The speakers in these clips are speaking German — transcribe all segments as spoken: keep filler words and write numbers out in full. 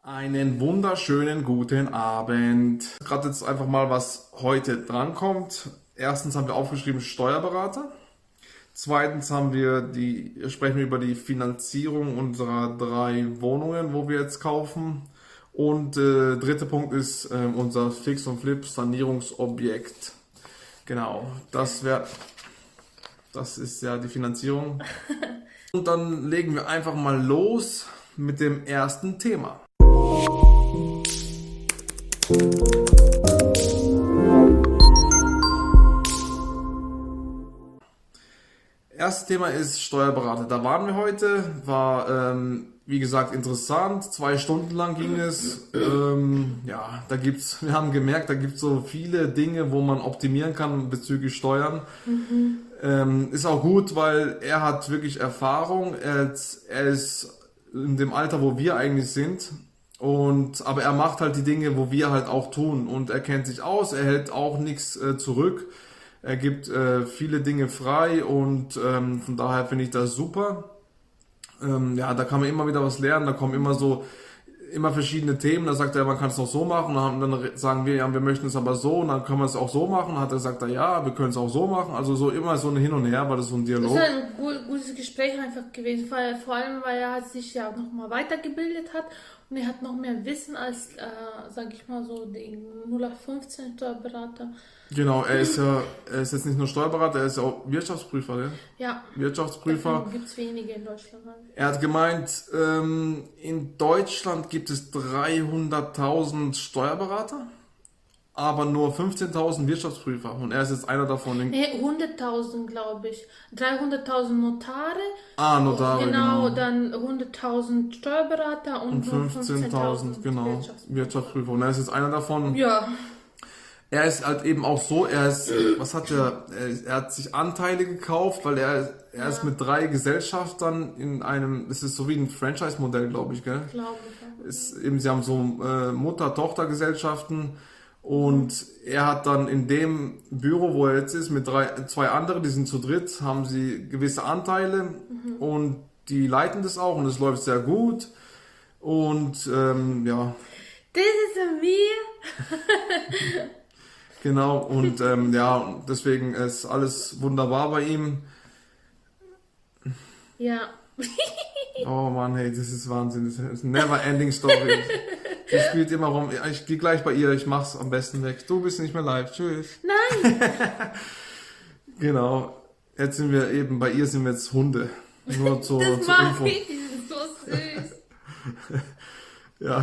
Einen wunderschönen guten Abend. Gerade jetzt einfach mal, was heute drankommt. Erstens haben wir aufgeschrieben Steuerberater. Zweitens haben wir die, sprechen wir über die Finanzierung unserer drei Wohnungen, wo wir jetzt kaufen. Und äh, dritter Punkt ist äh, unser Fix und Flip Sanierungsobjekt. Genau, das wäre, das ist ja die Finanzierung. Und dann legen wir einfach mal los mit dem ersten Thema. Erstes Thema ist Steuerberater. Da waren wir heute, war ähm, wie gesagt interessant. Zwei Stunden lang ging es. Ähm, ja, da gibt's, wir haben gemerkt, da gibt es so viele Dinge, wo man optimieren kann bezüglich Steuern. Mhm. Ähm, ist auch gut, weil er hat wirklich Erfahrung. Er, er ist in dem Alter, wo wir eigentlich sind. Und, aber er macht halt die Dinge, wo wir halt auch tun. Und er kennt sich aus, er hält auch nichts äh, zurück. Er gibt äh, viele Dinge frei und ähm, von daher finde ich das super. Ähm, ja, da kann man immer wieder was lernen, da kommen immer so, immer verschiedene Themen. Da sagt er, man kann es noch so machen. Und dann sagen wir, ja, wir möchten es aber so und dann können wir es auch so machen. Dann hat er gesagt, ja, wir können es auch so machen. Also so immer so ein Hin und Her, war das so ein Dialog. Das ist ein gut, gutes Gespräch einfach gewesen, vor allem, weil er sich ja auch nochmal weitergebildet hat. Und er hat noch mehr Wissen als, äh, sag ich mal so, die null acht fünfzehn Steuerberater. Genau, er ist ja, er ist jetzt nicht nur Steuerberater, er ist ja auch Wirtschaftsprüfer, gell? Ja. Wirtschaftsprüfer. Gibt es wenige in Deutschland. Er hat gemeint, ähm, in Deutschland gibt es dreihunderttausend Steuerberater, aber nur fünfzehntausend Wirtschaftsprüfer. Und er ist jetzt einer davon. Nee, hunderttausend glaube ich. dreihunderttausend Notare. Ah, Notare, genau. genau. Dann hunderttausend Steuerberater und, und fünfzehntausend, genau, Wirtschaftsprüfer. Wirtschaftsprüfer. Und er ist jetzt einer davon. Ja. Er ist halt eben auch so, er ist, was hat er, er, er hat sich Anteile gekauft, weil er, er ist mit drei Gesellschaftern in einem, es ist so wie ein Franchise-Modell, glaube ich, gell? Glaube ich, ja. Ist eben, sie haben so äh, Mutter-Tochter-Gesellschaften und er hat dann in dem Büro, wo er jetzt ist, mit drei, zwei anderen, die sind zu dritt, haben sie gewisse Anteile mhm. und die leiten das auch und es läuft sehr gut und ähm, ja. Das ist mir. Genau, und ähm, ja, deswegen ist alles wunderbar bei ihm. Ja. Oh Mann, hey, das ist Wahnsinn. Das ist eine never ending story. Sie spielt immer rum. Ich gehe gleich bei ihr, ich mach's am besten weg. Du bist nicht mehr live. Tschüss. Nein. Genau. Jetzt sind wir eben, bei ihr sind wir jetzt Hunde. Nur zur, das zur Info. Ich, die sind so süß. Ja,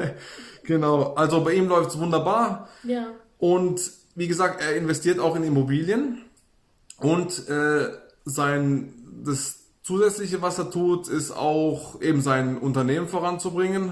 genau. Also bei ihm läuft's wunderbar. Ja. Und wie gesagt, er investiert auch in Immobilien und äh, sein das Zusätzliche, was er tut, ist auch eben sein Unternehmen voranzubringen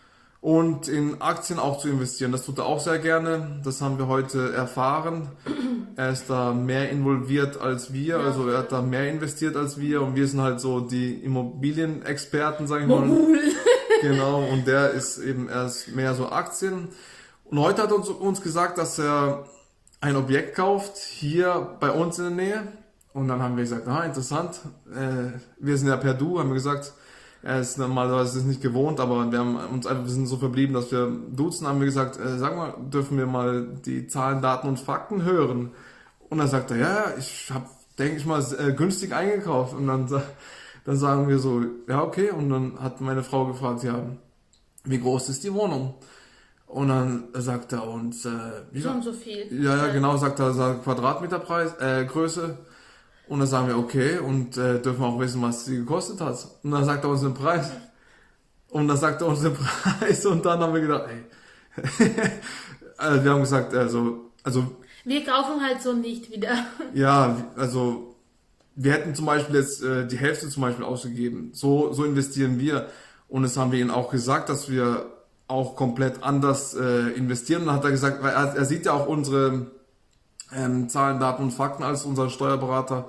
und in Aktien auch zu investieren. Das tut er auch sehr gerne. Das haben wir heute erfahren. Er ist da mehr involviert als wir, also er hat da mehr investiert als wir und wir sind halt so die Immobilienexperten, sag ich mal. Genau, und der ist eben erst mehr so Aktien. Und heute hat er uns, uns gesagt, dass er ein Objekt kauft, hier bei uns in der Nähe. Und dann haben wir gesagt, ah, interessant. Äh, wir sind ja per Du, haben wir gesagt, er ist normalerweise nicht gewohnt, aber wir haben uns einfach, wir sind so verblieben, dass wir duzen, haben wir gesagt, äh, sag mal, dürfen wir mal die Zahlen, Daten und Fakten hören? Und dann sagt er, ja, ich habe, denke ich mal, äh, günstig eingekauft. Und dann, dann sagen wir so, ja, okay. Und dann hat meine Frau gefragt, ja, wie groß ist die Wohnung? Und dann sagt er uns, äh, wie so und so viel. Ja, ja, genau, sagt er, sagt Quadratmeterpreis, äh, Größe. Und dann sagen wir, okay, und äh, dürfen wir auch wissen, was sie gekostet hat. Und dann sagt er uns den Preis. Und dann sagt er uns den Preis und dann haben wir gedacht, ey. Also wir haben gesagt, also, also. Wir kaufen halt so nicht wieder. Ja, also, wir hätten zum Beispiel jetzt äh, die Hälfte zum Beispiel ausgegeben. So, so investieren wir. Und das haben wir ihnen auch gesagt, dass wir auch komplett anders äh, investieren. Und dann hat er gesagt, weil er, er sieht ja auch unsere ähm, Zahlen, Daten und Fakten als unser Steuerberater.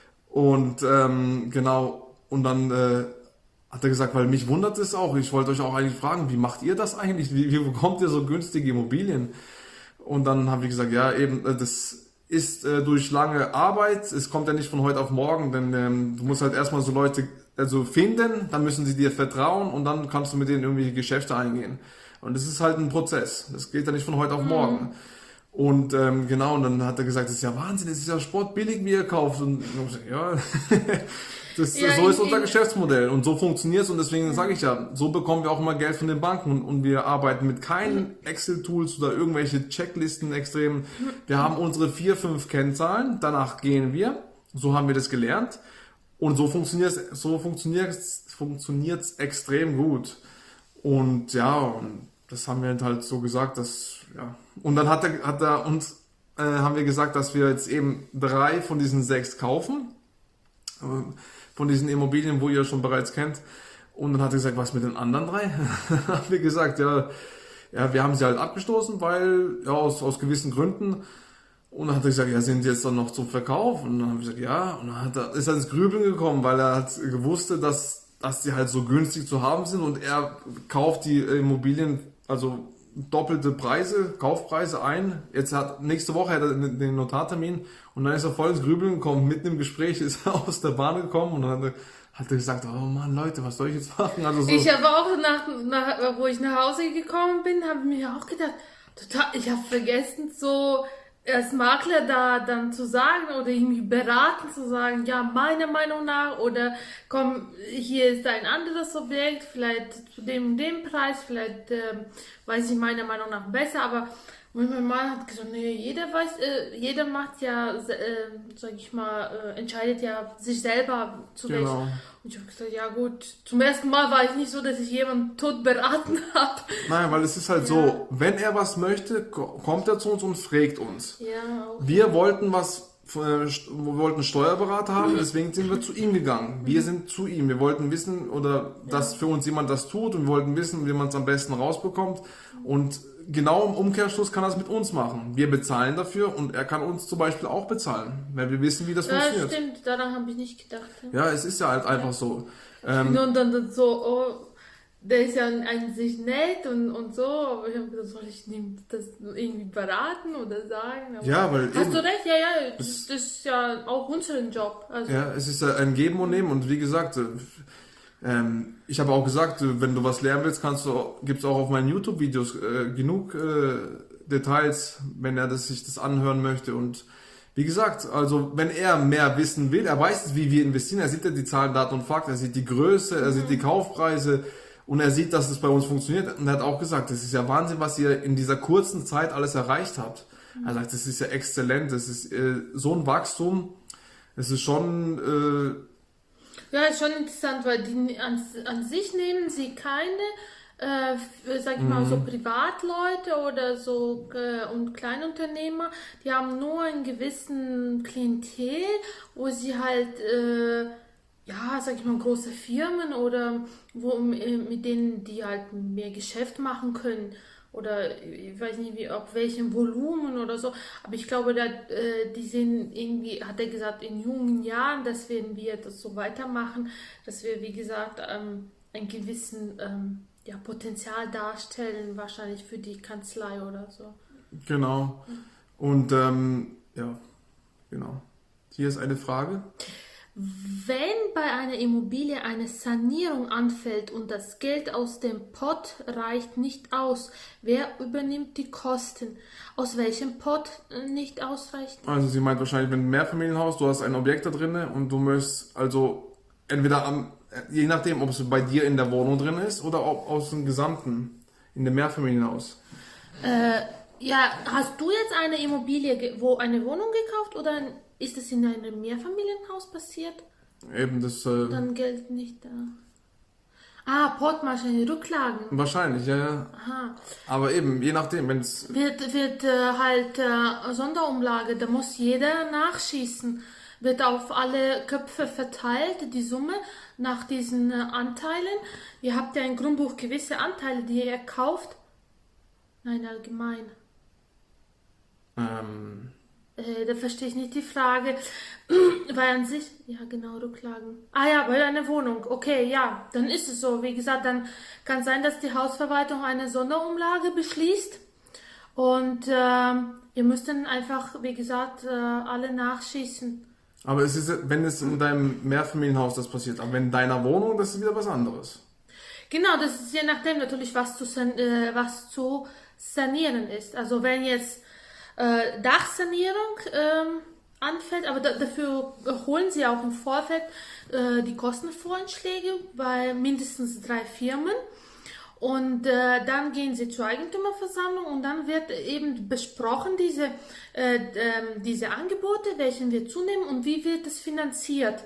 Und ähm, genau, und dann äh, hat er gesagt, weil mich wundert es auch, ich wollte euch auch eigentlich fragen, wie macht ihr das eigentlich? Wie, wie bekommt ihr so günstige Immobilien? Und dann habe ich gesagt, ja eben, äh, das ist äh, durch lange Arbeit, es kommt ja nicht von heute auf morgen, denn ähm, du musst halt erstmal so Leute also finden, dann müssen sie dir vertrauen und dann kannst du mit denen irgendwelche Geschäfte eingehen. Und das ist halt ein Prozess. Das geht ja nicht von heute auf morgen. Mhm. Und ähm, genau, und dann hat er gesagt, das ist ja Wahnsinn, das ist ja Sport billig, wie ihr kauft. Und ich gesagt, ja, das, ja, so ist unser Geschäftsmodell und so funktioniert es. Und deswegen ja. sage ich ja, so bekommen wir auch immer Geld von den Banken. Und, und wir arbeiten mit keinen Excel-Tools oder irgendwelche Checklisten extrem. Wir haben unsere vier, fünf Kennzahlen, danach gehen wir. So haben wir das gelernt. Und so funktioniert es so funktioniert, funktioniert's extrem gut. Und ja, und das haben wir halt so gesagt, dass, ja. Und dann hat er, hat er uns, äh, haben wir gesagt, dass wir jetzt eben drei von diesen sechs kaufen. Äh, von diesen Immobilien, wo ihr schon bereits kennt. Und dann hat er gesagt, was mit den anderen drei? haben wir gesagt, ja, ja, wir haben sie halt abgestoßen, weil, ja, aus, aus gewissen Gründen. Und dann hat er gesagt, ja, sind die jetzt dann noch zum Verkauf? Und dann haben wir gesagt, ja. Und dann hat er, ist er ins Grübeln gekommen, weil er hat gewusst, dass, dass die halt so günstig zu haben sind und er kauft die Immobilien, also doppelte Preise, Kaufpreise ein. Jetzt hat, nächste Woche hat er den Notartermin und dann ist er voll ins Grübeln gekommen. Mitten im Gespräch ist er aus der Bahn gekommen und dann hat er, hat er gesagt, oh Mann, Leute, was soll ich jetzt machen? Also so. Ich habe auch, nach, nach, wo ich nach Hause gekommen bin, habe mir auch gedacht, total, ich habe vergessen, so als Makler da dann zu sagen oder irgendwie beraten zu sagen, ja, meiner Meinung nach oder komm, hier ist ein anderes Objekt, vielleicht zu dem und dem Preis, vielleicht äh, weiß ich meiner Meinung nach besser, aber mein Mann hat gesagt, nee, jeder weiß, äh, jeder macht ja, äh, sag ich mal, äh, entscheidet ja sich selber zurecht. Genau. Und ich habe gesagt, ja gut, zum ersten Mal war ich nicht so, dass ich jemanden tot beraten habe. Nein, weil es ist halt ja. so, wenn er was möchte, kommt er zu uns und fragt uns. Ja, okay. Wir wollten was, wir wollten einen Steuerberater haben, deswegen sind wir zu ihm gegangen. Wir sind zu ihm. Wir wollten wissen, oder dass ja. für uns jemand das tut und wir wollten wissen, wie man es am besten rausbekommt. Und genau im Umkehrschluss kann er es mit uns machen. Wir bezahlen dafür und er kann uns zum Beispiel auch bezahlen, weil wir wissen, wie das ja, funktioniert. Ja, stimmt, daran habe ich nicht gedacht. Ja. ja, es ist ja halt einfach ja. so. Ähm, und dann, dann so, oh, der ist ja an sich nett und, und so, aber ich habe gedacht, soll ich das irgendwie beraten oder sagen? Aber ja, weil hast eben, du recht, ja, ja, das, das ist ja auch unser Job. Also. Ja, es ist ja ein Geben und Nehmen und wie gesagt, Ähm, ich habe auch gesagt, wenn du was lernen willst, kannst du, gibt's auch auf meinen YouTube-Videos äh, genug äh, Details, wenn er das, sich das anhören möchte. Und wie gesagt, also wenn er mehr wissen will, er weiß, wie wir investieren, er sieht ja die Zahlen, Daten und Fakten, er sieht die Größe, er sieht die Kaufpreise und er sieht, dass es bei uns funktioniert. Und er hat auch gesagt, das ist ja Wahnsinn, was ihr in dieser kurzen Zeit alles erreicht habt. Er sagt, das ist ja exzellent, das ist äh, so ein Wachstum, es ist schon... Äh, Ja, ist schon interessant, weil die an, an sich nehmen sie keine, äh, sag ich mal, mhm. so Privatleute oder so äh, und Kleinunternehmer, die haben nur einen gewissen Klientel, wo sie halt, äh, ja, sag ich mal, große Firmen oder wo mit denen die halt mehr Geschäft machen können. Oder ich weiß nicht, wie, auf welchem Volumen oder so. Aber ich glaube, da, äh, die sind irgendwie, hat er gesagt, in jungen Jahren, dass werden wir das so weitermachen, dass wir, wie gesagt, ähm, ein gewissen ähm, ja, Potenzial darstellen, wahrscheinlich für die Kanzlei oder so. Genau. Und ähm, ja, genau. Hier ist eine Frage. Wenn bei einer Immobilie eine Sanierung anfällt und das Geld aus dem Pott reicht nicht aus, wer übernimmt die Kosten? Aus welchem Pott nicht ausreicht? Also sie meint wahrscheinlich, wenn ein Mehrfamilienhaus, du hast ein Objekt da drin und du möchtest also entweder am, je nachdem, ob es bei dir in der Wohnung drin ist oder ob aus dem Gesamten, in dem Mehrfamilienhaus. Äh, ja, hast du jetzt eine Immobilie, wo eine Wohnung gekauft oder ein Ist es in einem Mehrfamilienhaus passiert? Eben, das... Äh, Dann Geld nicht da. Ah, Portmaschine, Rücklagen. Wahrscheinlich, ja, ja. Aha. Aber eben, je nachdem, wenn es... Wird, wird äh, halt äh, Sonderumlage, da muss jeder nachschießen. Wird auf alle Köpfe verteilt, die Summe nach diesen äh, Anteilen. Ihr habt ja im Grundbuch gewisse Anteile, die ihr kauft. Nein, allgemein. Ähm... Da verstehe ich nicht die Frage, weil an sich, ja genau, Rücklagen. Ah ja, bei einer Wohnung, okay, ja, dann ist es so. Wie gesagt, dann kann sein, dass die Hausverwaltung eine Sonderumlage beschließt und äh, ihr müsst dann einfach, wie gesagt, äh, alle nachschießen. Aber es ist, wenn es in deinem Mehrfamilienhaus das passiert, aber wenn in deiner Wohnung, das ist wieder was anderes. Genau, das ist je nachdem natürlich, was zu, san äh, was zu sanieren ist. Also wenn jetzt äh, Dachsanierung ähm, anfällt, aber da, dafür holen sie auch im Vorfeld äh, die Kostenvoranschläge bei mindestens drei Firmen. Und äh, dann gehen sie zur Eigentümerversammlung und dann wird eben besprochen, diese, äh, äh, diese Angebote, welchen wir zunehmen und wie wird es finanziert.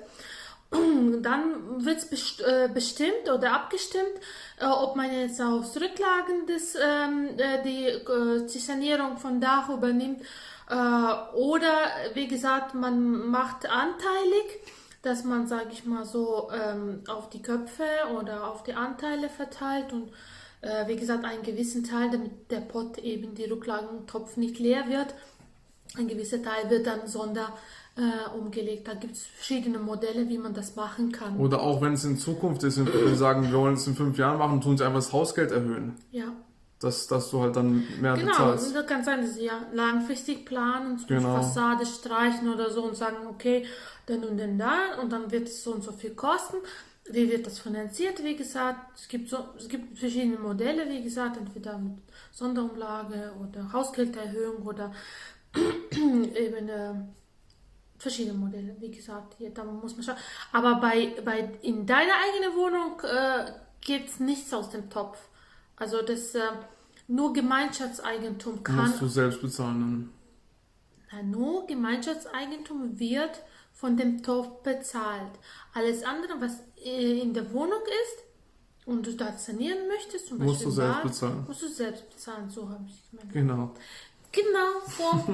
Dann wird es best äh, bestimmt oder abgestimmt, äh, ob man jetzt aus Rücklagen des, ähm, äh, die, äh, die Sanierung von Dach übernimmt äh, oder wie gesagt, man macht anteilig, dass man, sage ich mal so, ähm, auf die Köpfe oder auf die Anteile verteilt und äh, wie gesagt, einen gewissen Teil, damit der Pot eben, die Rücklagentopf nicht leer wird, ein gewisser Teil wird dann sonder äh, umgelegt. Da gibt es verschiedene Modelle, wie man das machen kann. Oder auch wenn es in Zukunft ist, wenn wir sagen, wir wollen es in fünf Jahren machen, tun sie einfach das Hausgeld erhöhen. Ja. Dass, dass du halt dann mehr genau, bezahlst. Genau, das kann sein, dass sie ja langfristig planen, so genau. die Fassade streichen oder so und sagen, okay, dann und dann da und dann wird es so und so viel kosten. Wie wird das finanziert? Wie gesagt, es gibt, so, es gibt verschiedene Modelle, wie gesagt, entweder mit Sonderumlage oder Hausgelderhöhung oder eben äh, verschiedene Modelle, wie gesagt, hier, da muss man schauen. Aber bei, bei in deiner eigenen Wohnung äh, gibt es nichts aus dem Topf. Also das äh, nur Gemeinschaftseigentum kann. Musst du selbst bezahlen dann. Na, nur Gemeinschaftseigentum wird von dem Topf bezahlt. Alles andere, was äh, in der Wohnung ist und du da sanieren möchtest, zum musst Beispiel du selbst Bad, bezahlen. musst du selbst bezahlen. So habe ich gemeint. Genau. Genau, so.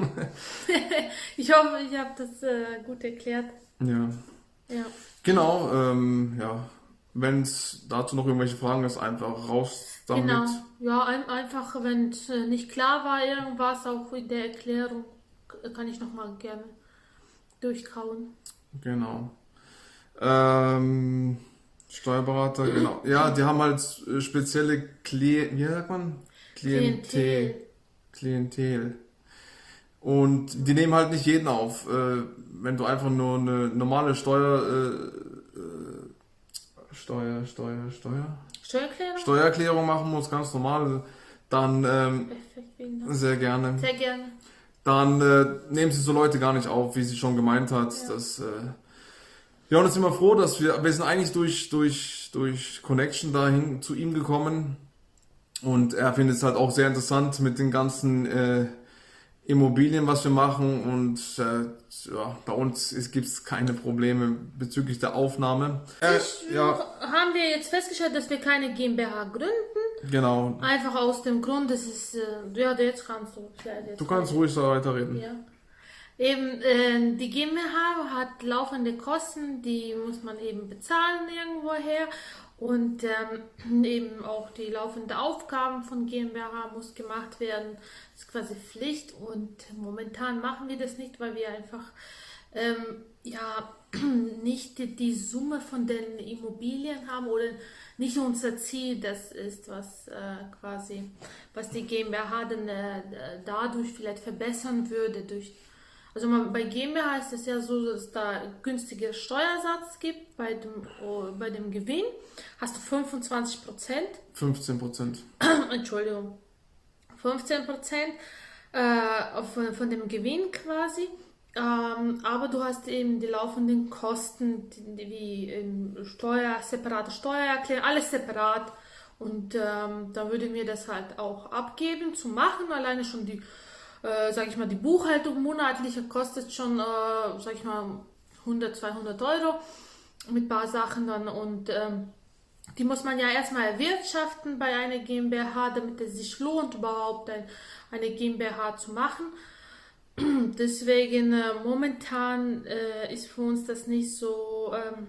Ich hoffe, ich habe das äh, gut erklärt. Ja. Ja. Genau, ähm, ja. Wenn es dazu noch irgendwelche Fragen ist, einfach raus damit. Genau, ja, ein, einfach, wenn es äh, nicht klar war, irgendwas, auch in der Erklärung, kann ich nochmal gerne durchkauen. Genau. Ähm, Steuerberater, genau. Ja, die haben halt äh, spezielle Kle wie sagt man? Klientel. Klientel. Klientel. Und die nehmen halt nicht jeden auf. Äh, wenn du einfach nur eine normale Steuer, äh, äh, Steuer, Steuer, Steuer, Steuererklärung? Steuererklärung machen musst, ganz normal, dann ähm, Perfekt, sehr gerne. Sehr gerne. Dann äh, nehmen sie so Leute gar nicht auf, wie sie schon gemeint hat. Ja. Dass, äh, ja, und jetzt sind wir froh, dass wir, wir sind eigentlich durch, durch, durch Connection dahin zu ihm gekommen. Und er findet es halt auch sehr interessant mit den ganzen äh, Immobilien, was wir machen. Und äh, ja, bei uns gibt es keine Probleme bezüglich der Aufnahme. Äh, Ich, ja, haben wir jetzt festgestellt, dass wir keine GmbH gründen. genau. Einfach aus dem Grund, dass es, äh, ja, jetzt kannst du vielleicht jetzt Du kannst ruhig so weiterreden. Ja. Eben, äh, die GmbH hat laufende Kosten, die muss man eben bezahlen irgendwoher. Und ähm, eben auch die laufenden Aufgaben von GmbH muss gemacht werden. Das ist quasi Pflicht und momentan machen wir das nicht, weil wir einfach ähm, ja, nicht die, die Summe von den Immobilien haben oder nicht unser Ziel. Das ist, was äh, quasi, was die GmbH dann äh, dadurch vielleicht verbessern würde. Durch Also man, bei GmbH ist es ja so, dass es da günstiger Steuersatz gibt. Bei dem, oh, bei dem Gewinn hast du fünfundzwanzig Prozent. fünfzehn Prozent. Entschuldigung. fünfzehn Prozent äh, von, von dem Gewinn quasi. Ähm, aber du hast eben die laufenden Kosten, die, wie ähm, Steuer, separate Steuererklärung, alles separat. Und ähm, da würde mir das halt auch abgeben zu machen. Alleine schon die Äh, sag ich mal, die Buchhaltung monatliche kostet schon, äh, sag ich mal, hundert, zweihundert Euro mit ein paar Sachen dann und ähm, die muss man ja erstmal erwirtschaften bei einer GmbH, damit es sich lohnt, überhaupt ein, eine GmbH zu machen. Deswegen äh, momentan äh, ist für uns das nicht so ähm,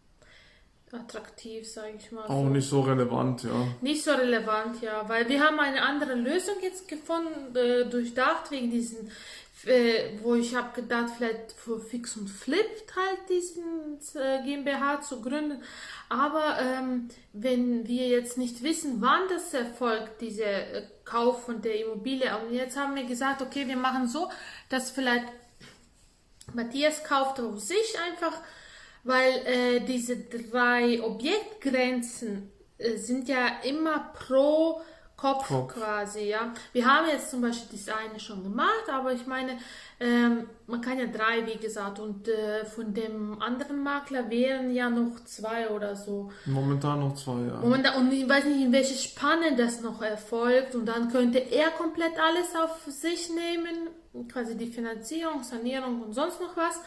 attraktiv, sage ich mal. Auch so. nicht so relevant, ja. Nicht so relevant, ja, weil wir haben eine andere Lösung jetzt gefunden, äh, durchdacht, wegen diesen, äh, wo ich habe gedacht, vielleicht für Fix und Flip halt diesen äh, GmbH zu gründen, aber ähm, wenn wir jetzt nicht wissen, wann das erfolgt, dieser äh, Kauf von der Immobilie, und jetzt haben wir gesagt, okay, wir machen so, dass vielleicht Matthias kauft auf sich einfach, weil äh, diese drei Objektgrenzen äh, sind ja immer pro Kopf, Kopf. quasi, ja. Wir haben jetzt zum Beispiel das eine schon gemacht, aber ich meine, ähm, man kann ja drei, wie gesagt, und äh, von dem anderen Makler wären ja noch zwei oder so. Momentan noch zwei, ja. Und, und ich weiß nicht, in welche Spanne das noch erfolgt. Und dann könnte er komplett alles auf sich nehmen, quasi die Finanzierung, Sanierung und sonst noch was.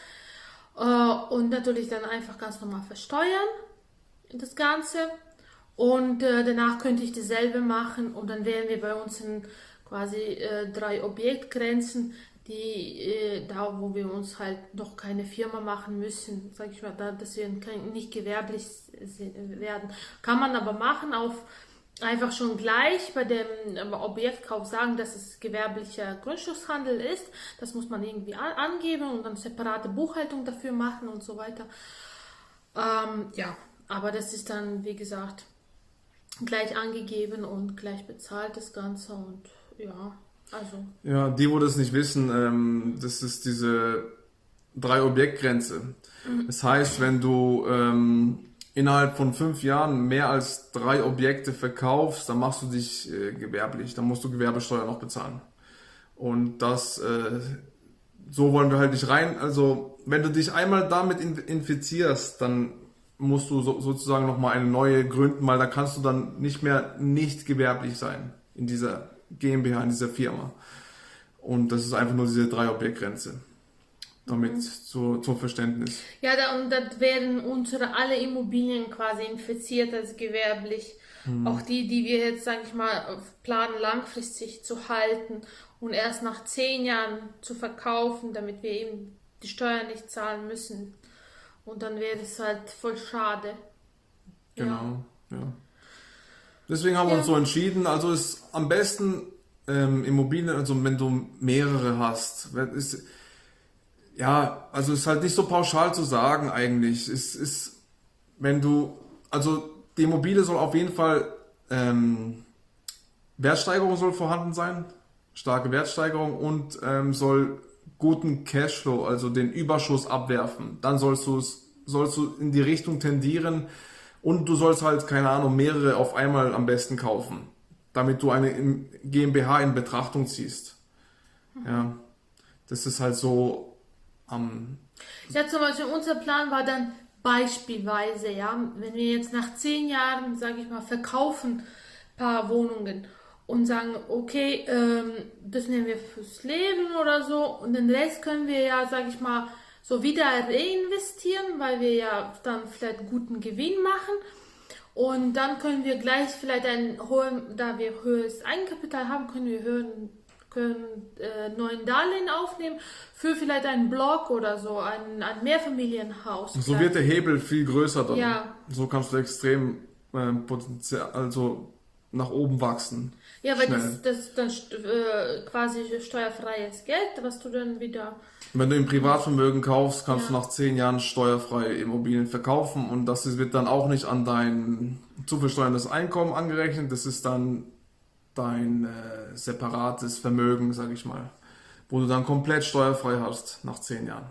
Äh, und natürlich dann einfach ganz normal versteuern, das Ganze. Und äh, danach könnte ich dasselbe machen und dann wären wir bei uns in quasi äh, drei Objektgrenzen, die äh, da, wo wir uns halt noch keine Firma machen müssen, sag ich mal, da, dass wir kein, nicht gewerblich werden. Kann man aber machen, auf einfach schon gleich bei dem Objektkauf sagen, dass es gewerblicher Grundstückshandel ist. Das muss man irgendwie an, angeben und dann separate Buchhaltung dafür machen und so weiter. Ähm, ja, aber das ist dann, wie gesagt, gleich angegeben und gleich bezahlt das Ganze und ja, also. Ja, die, wo das nicht wissen, ähm, das ist diese drei Objektgrenze. Das heißt, wenn du ähm, innerhalb von fünf Jahren mehr als drei Objekte verkaufst, dann machst du dich äh, gewerblich, dann musst du Gewerbesteuer noch bezahlen. Und das, äh, so wollen wir halt nicht rein. Also, wenn du dich einmal damit in- infizierst, dann musst du so, sozusagen nochmal eine neue gründen, weil da kannst du dann nicht mehr nicht gewerblich sein in dieser GmbH, in dieser Firma. Und das ist einfach nur diese drei Objektgrenze. Damit mhm. zu, zum Verständnis. Ja, da, und das werden unsere alle Immobilien quasi infiziert als gewerblich. Mhm. Auch die, die wir jetzt, sage ich mal, planen langfristig zu halten und erst nach zehn Jahren zu verkaufen, damit wir eben die Steuern nicht zahlen müssen. Und dann wäre es halt voll schade. Genau, ja. ja. Deswegen haben wir ja. uns so entschieden. Also ist am besten ähm, Immobilien, also wenn du mehrere hast. Ist, ja, also ist halt nicht so pauschal zu sagen eigentlich. Es ist, wenn du, also die Immobilie soll auf jeden Fall, ähm, Wertsteigerung soll vorhanden sein, starke Wertsteigerung und ähm, soll guten Cashflow, also den Überschuss abwerfen. Dann sollst du es, sollst du in die Richtung tendieren und du sollst halt, keine Ahnung, mehrere auf einmal am besten kaufen, damit du eine GmbH in Betrachtung ziehst. Ja, das ist halt so am... Ähm, ja, zum Beispiel unser Plan war dann beispielsweise, ja, wenn wir jetzt nach zehn Jahren, sage ich mal, verkaufen ein paar Wohnungen und sagen, okay, ähm, das nehmen wir fürs Leben oder so und den Rest können wir ja, sag ich mal, so wieder reinvestieren, weil wir ja dann vielleicht einen guten Gewinn machen und dann können wir gleich vielleicht ein hohen, da wir höheres Eigenkapital haben, können wir höhen, können äh, neuen Darlehen aufnehmen für vielleicht einen Block oder so, ein, ein Mehrfamilienhaus. So wird der Hebel viel größer dann. Ja. So kannst du extrem äh, Potenzial, also nach oben wachsen. Ja, weil Schnell. das, das dann äh, quasi steuerfreies Geld, was du dann wieder... Wenn du im Privatvermögen kaufst, kannst Ja. du nach zehn Jahren steuerfrei Immobilien verkaufen und das wird dann auch nicht an dein zu versteuerndes Einkommen angerechnet. Das ist dann dein äh, separates Vermögen, sag ich mal, wo du dann komplett steuerfrei hast nach zehn Jahren.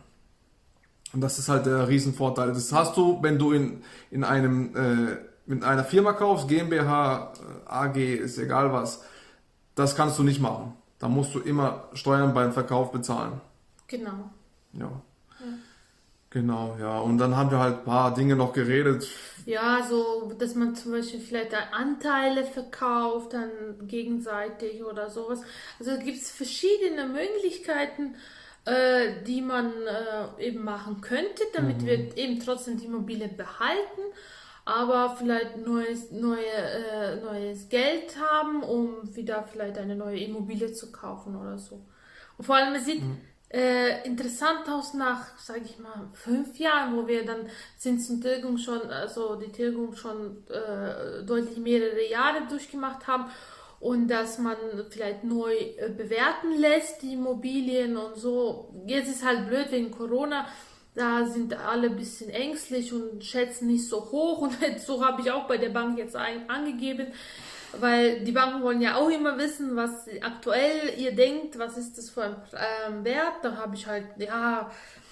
Und das ist halt der Riesenvorteil. Das hast du, wenn du in, in einem äh, mit einer Firma kaufst, GmbH, A G, ist egal was, das kannst du nicht machen. Da musst du immer Steuern beim Verkauf bezahlen. Genau. Ja. Ja. Genau, ja. Und dann haben wir halt ein paar Dinge noch geredet. Ja, so, dass man zum Beispiel vielleicht Anteile verkauft, dann gegenseitig oder sowas. Also gibt es verschiedene Möglichkeiten, äh, die man äh, eben machen könnte, damit mhm. wir eben trotzdem die Immobilie behalten, aber vielleicht neues, neue, äh, neues Geld haben, um wieder vielleicht eine neue Immobilie zu kaufen oder so. Und vor allem, es sieht mhm. äh, interessant aus nach, sage ich mal, fünf Jahren, wo wir dann Zins und Tilgung schon, also die Tilgung schon äh, deutlich mehrere Jahre durchgemacht haben und dass man vielleicht neu äh, bewerten lässt, die Immobilien und so. Jetzt ist halt blöd wegen Corona. Da sind alle ein bisschen ängstlich und schätzen nicht so hoch. Und so habe ich auch bei der Bank jetzt ein, angegeben, weil die Banken wollen ja auch immer wissen, was aktuell ihr denkt, was ist das für ein ähm, Wert. Da habe ich halt, ja,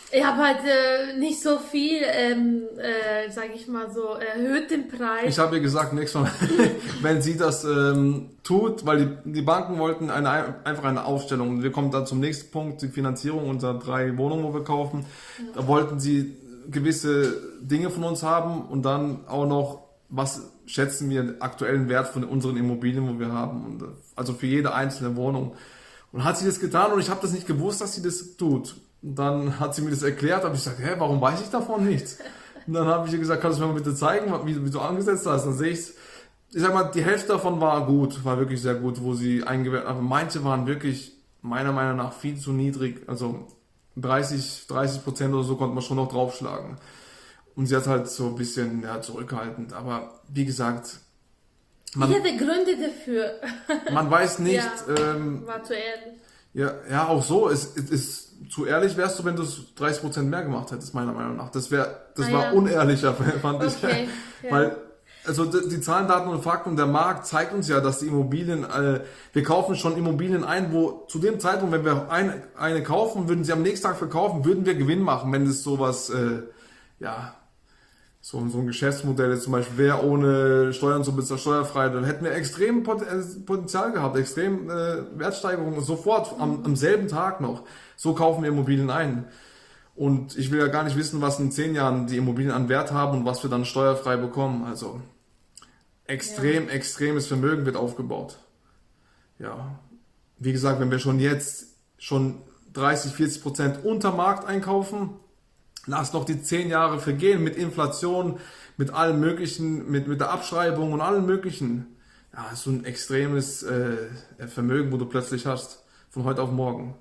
Ich habe halt äh, nicht so viel, ähm, äh, sage ich mal so, erhöht den Preis. Ich habe ihr gesagt, nächstes Mal, wenn sie das ähm, tut, weil die, die Banken wollten eine, einfach eine Aufstellung. Wir kommen dann zum nächsten Punkt, die Finanzierung unserer drei Wohnungen, wo wir kaufen. Ja. Da wollten sie gewisse Dinge von uns haben und dann auch noch, was schätzen wir den aktuellen Wert von unseren Immobilien, wo wir haben. Und, also für jede einzelne Wohnung. Und hat sie das getan und ich habe das nicht gewusst, dass sie das tut. Und dann hat sie mir das erklärt, habe ich gesagt, hä, warum weiß ich davon nichts? Und dann habe ich ihr gesagt, kannst du mir mal bitte zeigen, wie, wie du angesetzt hast? Dann sehe ich, ich sag mal, die Hälfte davon war gut, war wirklich sehr gut, wo sie eingewählt, aber manche waren wirklich meiner Meinung nach viel zu niedrig, also dreißig Prozent oder so konnte man schon noch draufschlagen. Und sie hat halt so ein bisschen ja, zurückhaltend, aber wie gesagt, man, ich hatte Gründe dafür. Man weiß nicht. Ja, ähm, war zu ehrlich. Ja, ja, auch so. Es, es ist zu ehrlich wärst du, wenn du es dreißig Prozent mehr gemacht hättest, meiner Meinung nach. Das wäre, das ah, war ja. unehrlicher, fand ich. Okay, ja. Weil, also die Zahlen, Daten und Fakten, der Markt zeigt uns ja, dass die Immobilien, äh, wir kaufen schon Immobilien ein, wo zu dem Zeitpunkt, wenn wir eine, eine kaufen, würden sie am nächsten Tag verkaufen, würden wir Gewinn machen, wenn es sowas, äh, ja, so, so ein Geschäftsmodell ist zum Beispiel, wäre ohne Steuern zu bezahlen, steuerfrei, dann hätten wir extrem Potenzial gehabt, extrem äh, Wertsteigerungen sofort am, am selben Tag noch. So kaufen wir Immobilien ein. Und ich will ja gar nicht wissen, was in zehn Jahren die Immobilien an Wert haben und was wir dann steuerfrei bekommen. Also extrem, ja. extremes Vermögen wird aufgebaut. Ja, wie gesagt, wenn wir schon jetzt schon dreißig, vierzig Prozent unter Markt einkaufen, lass noch die zehn Jahre vergehen mit Inflation, mit allem Möglichen, mit, mit der Abschreibung und allem Möglichen. Ja, das ist so ein extremes äh, Vermögen, wo du plötzlich hast, von heute auf morgen.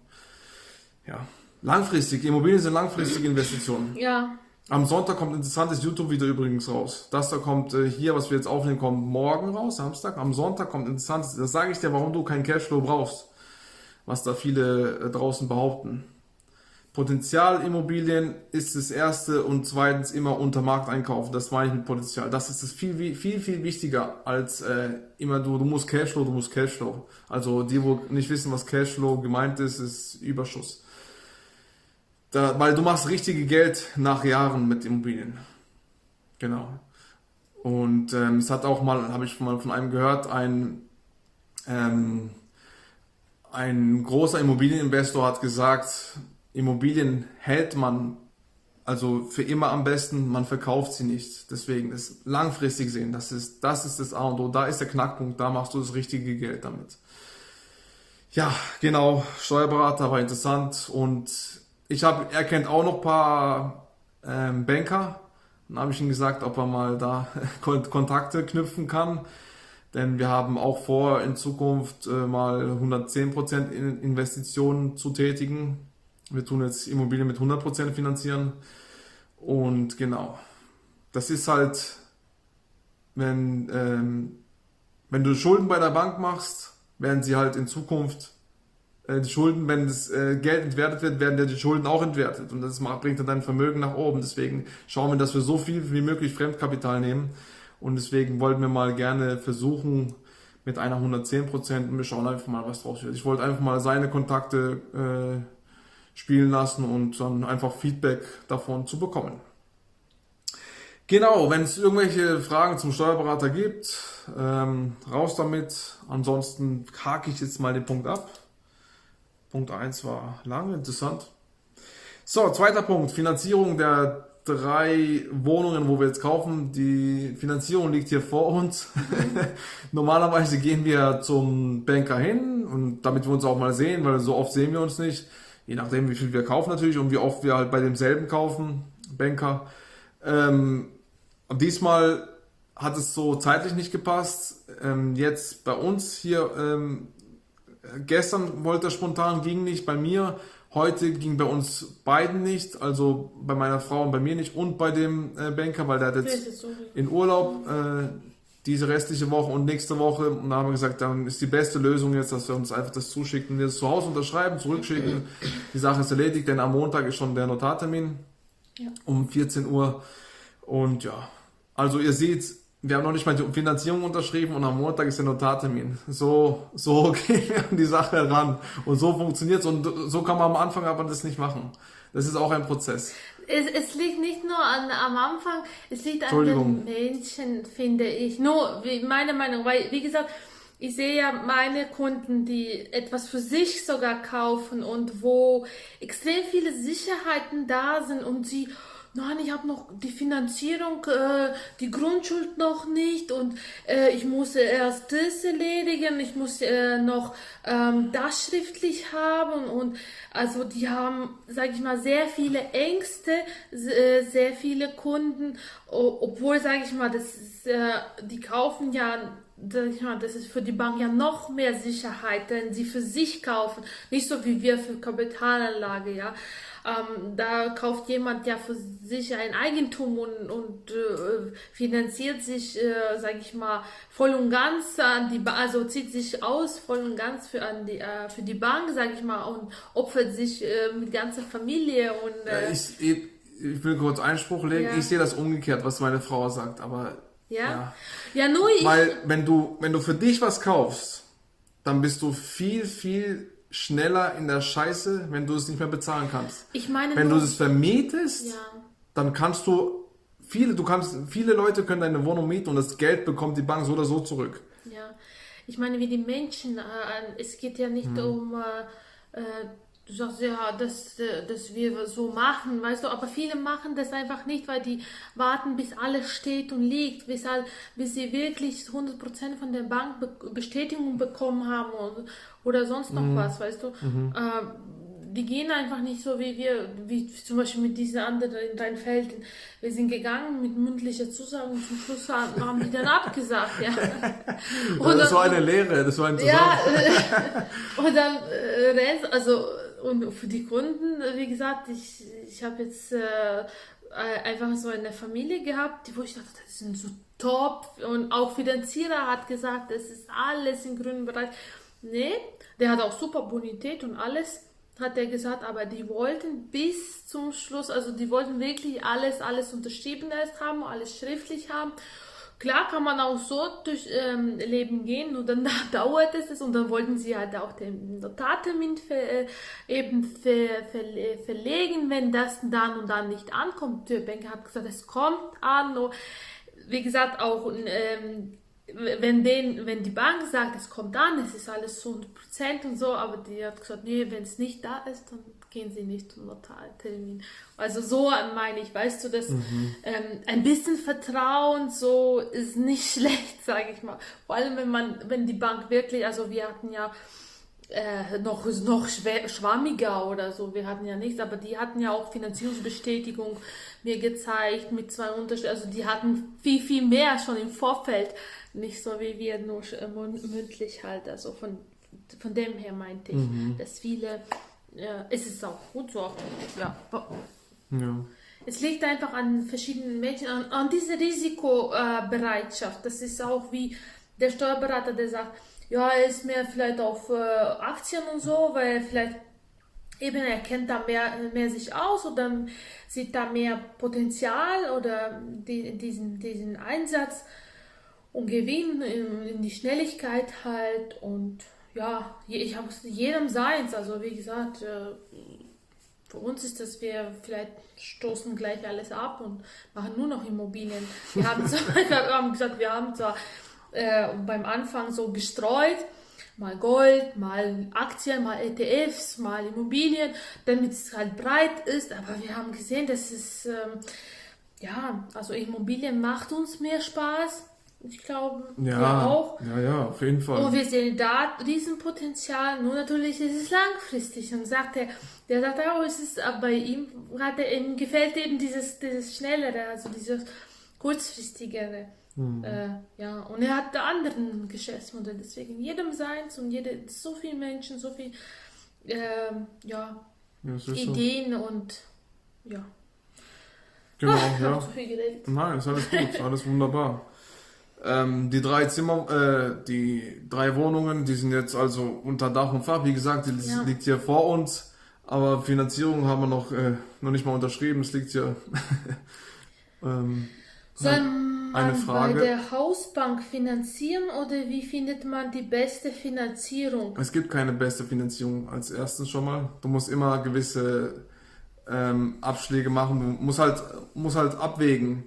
Ja, langfristig, Immobilien sind langfristige Investitionen. Ja. Am Sonntag kommt ein interessantes YouTube-Video übrigens raus. Das da kommt äh, hier, was wir jetzt aufnehmen, kommt morgen raus, Samstag. Am Sonntag kommt ein interessantes, das sage ich dir, warum du keinen Cashflow brauchst, was da viele äh, draußen behaupten. Potenzialimmobilien ist das erste und zweitens immer unter Markt einkaufen. Das meine ich mit Potenzial. Das ist das viel, viel, viel wichtiger als äh, immer du, du musst Cashflow, du musst Cashflow. Also die, wo nicht wissen, was Cashflow gemeint ist, ist Überschuss. Da, weil du machst richtige Geld nach Jahren mit Immobilien. Genau. Und ähm, es hat auch mal, habe ich mal von einem gehört, ein ähm, ein großer Immobilieninvestor hat gesagt, Immobilien hält man also für immer am besten, man verkauft sie nicht. Deswegen ist langfristig sehen, das ist, das ist das A und O, da ist der Knackpunkt, da machst du das richtige Geld damit. Ja, genau, Steuerberater war interessant und ich habe, er kennt auch noch ein paar ähm, Banker. Dann habe ich ihm gesagt, ob er mal da Kontakte knüpfen kann. Denn wir haben auch vor, in Zukunft äh, mal hundertzehn Prozent Investitionen zu tätigen. Wir tun jetzt Immobilien mit hundert Prozent finanzieren. Und genau, das ist halt, wenn, ähm, wenn du Schulden bei der Bank machst, werden sie halt in Zukunft äh, die Schulden, wenn das äh, Geld entwertet wird, werden ja die Schulden auch entwertet. Und das macht, bringt dann dein Vermögen nach oben. Deswegen schauen wir, dass wir so viel wie möglich Fremdkapital nehmen. Und deswegen wollten wir mal gerne versuchen mit einer hundertzehn Prozent und wir schauen einfach mal, was draus wird. Ich wollte einfach mal seine Kontakte äh, spielen lassen und dann einfach Feedback davon zu bekommen. Genau, wenn es irgendwelche Fragen zum Steuerberater gibt, ähm, raus damit. Ansonsten hake ich jetzt mal den Punkt ab. Punkt eins war lang, interessant. So, zweiter Punkt, Finanzierung der drei Wohnungen, wo wir jetzt kaufen. Die Finanzierung liegt hier vor uns. Normalerweise gehen wir zum Banker hin und damit wir uns auch mal sehen, weil so oft sehen wir uns nicht. Je nachdem, wie viel wir kaufen natürlich und wie oft wir halt bei demselben kaufen, Banker. Ähm, diesmal hat es so zeitlich nicht gepasst. Ähm, jetzt bei uns hier, ähm, gestern wollte er spontan, ging nicht bei mir. Heute ging bei uns beiden nicht, also bei meiner Frau und bei mir nicht und bei dem äh, Banker, weil der hat jetzt in Urlaub äh, diese restliche Woche und nächste Woche. Und da haben wir gesagt, dann ist die beste Lösung jetzt, dass wir uns einfach das zuschicken, wir es zu Hause unterschreiben, zurückschicken. Die Sache ist erledigt, denn am Montag ist schon der Notartermin ja. um vierzehn Uhr. Und ja, also ihr seht, wir haben noch nicht mal die Finanzierung unterschrieben und am Montag ist der Notartermin. So, so gehen wir an die Sache ran. Und so funktioniert es. Und so kann man am Anfang aber das nicht machen. Das ist auch ein Prozess. Es, es liegt nicht nur an, am Anfang, es liegt an den Menschen, finde ich. Nur, wie, meine Meinung, weil, wie gesagt, ich sehe ja meine Kunden, die etwas für sich sogar kaufen und wo extrem viele Sicherheiten da sind und sie, nein, ich habe noch die Finanzierung, äh, die Grundschuld noch nicht und äh, ich muss erst das erledigen, ich muss äh, noch ähm, das schriftlich haben und also die haben, sage ich mal, sehr viele Ängste, äh, sehr viele Kunden, obwohl, sage ich mal, das ist, äh, die kaufen ja, sag ich mal, das ist für die Bank ja noch mehr Sicherheit, denn sie für sich kaufen, nicht so wie wir für Kapitalanlage, ja. Ähm, da kauft jemand ja für sich ein Eigentum und, und äh, finanziert sich, äh, sage ich mal, voll und ganz an die, ba- also zieht sich aus voll und ganz für an die äh, für die Bank, sage ich mal, und opfert sich äh, mit ganzer Familie und. Äh, ja, ich, ich, ich will kurz Einspruch legen. Ja. Ich sehe das umgekehrt, was meine Frau sagt, aber ja, ja, ja nur ich. Weil wenn du wenn du für dich was kaufst, dann bist du viel viel schneller in der Scheiße, wenn du es nicht mehr bezahlen kannst. Ich meine, wenn nur, du es vermietest, ja. dann kannst du viele, du kannst viele Leute können deine Wohnung mieten und das Geld bekommt die Bank so oder so zurück. Ja, ich meine, wie die Menschen, äh, es geht ja nicht hm. um, äh, du sagst ja, dass, dass wir so machen, weißt du, aber viele machen das einfach nicht, weil die warten, bis alles steht und liegt, bis, bis sie wirklich hundert Prozent von der Bank Bestätigung bekommen haben oder, oder sonst noch mhm. was, weißt du. Mhm. Äh, die gehen einfach nicht so wie wir, wie zum Beispiel mit diesen anderen in Rheinfelden. Wir sind gegangen mit mündlicher Zusage und zum Schluss haben, haben die dann abgesagt. Ja. Und das dann, war eine Lehre, das war ein Zusammenhang. Ja, und dann äh, also und für die Kunden, wie gesagt, ich, ich habe jetzt äh, einfach so eine Familie gehabt, wo ich dachte, das sind so top und auch Finanzierer hat gesagt, das ist alles im grünen Bereich. Nee, der hat auch super Bonität und alles, hat er gesagt, aber die wollten bis zum Schluss, also die wollten wirklich alles, alles unterschrieben erst haben, alles schriftlich haben. Klar kann man auch so durch ähm, Leben gehen, nur dann dauert es und dann wollten sie halt auch den Notartermin ver, äh, eben ver, ver, verlegen, wenn das dann und dann nicht ankommt. Der Banker hat gesagt, es kommt an. Und wie gesagt, auch ähm, wenn, den, wenn die Bank sagt, es kommt an, es ist alles zu hundert Prozent und so, aber die hat gesagt, nee, wenn es nicht da ist, dann gehen sie nicht zum Notartermin. Also so meine ich, weißt du, dass mhm. ähm, ein bisschen Vertrauen so ist nicht schlecht, sage ich mal. Vor allem, wenn man, wenn die Bank wirklich, also wir hatten ja äh, noch, noch schwer, schwammiger oder so, wir hatten ja nichts, aber die hatten ja auch Finanzierungsbestätigung mir gezeigt mit zwei Unterschieden, also die hatten viel, viel mehr schon im Vorfeld, nicht so wie wir nur mündlich halt, also von, von dem her meinte ich, mhm. dass viele. Ja, es ist auch gut so. Ja. Ja. Es liegt einfach an verschiedenen Menschen, an, an dieser Risikobereitschaft. Das ist auch wie der Steuerberater, der sagt, ja, er ist mehr vielleicht auf äh, Aktien und so, weil vielleicht eben er kennt da mehr, mehr sich aus oder sieht da mehr Potenzial oder die, diesen, diesen Einsatz und Gewinn in, in die Schnelligkeit halt und ja, ich habe es jedem seins, also wie gesagt, für uns ist das, wir vielleicht stoßen gleich alles ab und machen nur noch Immobilien. Wir haben, zwar, wir haben gesagt, wir haben zwar äh, beim Anfang so gestreut, mal Gold, mal Aktien, mal E T Fs, mal Immobilien, damit es halt breit ist, aber wir haben gesehen, dass es, ähm, ja, also Immobilien macht uns mehr Spaß. Ich glaube, ja, ja auch. Ja, ja, auf jeden Fall. Und wir sehen da Riesenpotenzial. Nur natürlich ist es langfristig. Und sagt er, der sagt auch, es ist, aber bei ihm, hat er, ihm gefällt eben dieses, dieses Schnellere, also dieses kurzfristigere. Mhm. Äh, ja, und er hat anderen Geschäftsmodelle. Deswegen jedem seins und jede, so viele Menschen, so viele äh, ja, ja, Ideen so. Und ja. Genau, Ach, ja. So viel geredet. Nein, ist alles gut, ist alles wunderbar. Ähm, die drei Zimmer, äh, die drei Wohnungen, die sind jetzt also unter Dach und Fach. Wie gesagt, die ja. liegt hier vor uns, aber Finanzierung haben wir noch, äh, noch nicht mal unterschrieben. Es liegt hier. ähm, Soll man eine Frage. Bei der Hausbank finanzieren oder wie findet man die beste Finanzierung? Es gibt keine beste Finanzierung als erstes schon mal. Du musst immer gewisse ähm, Abschläge machen. Du musst halt, musst halt abwägen.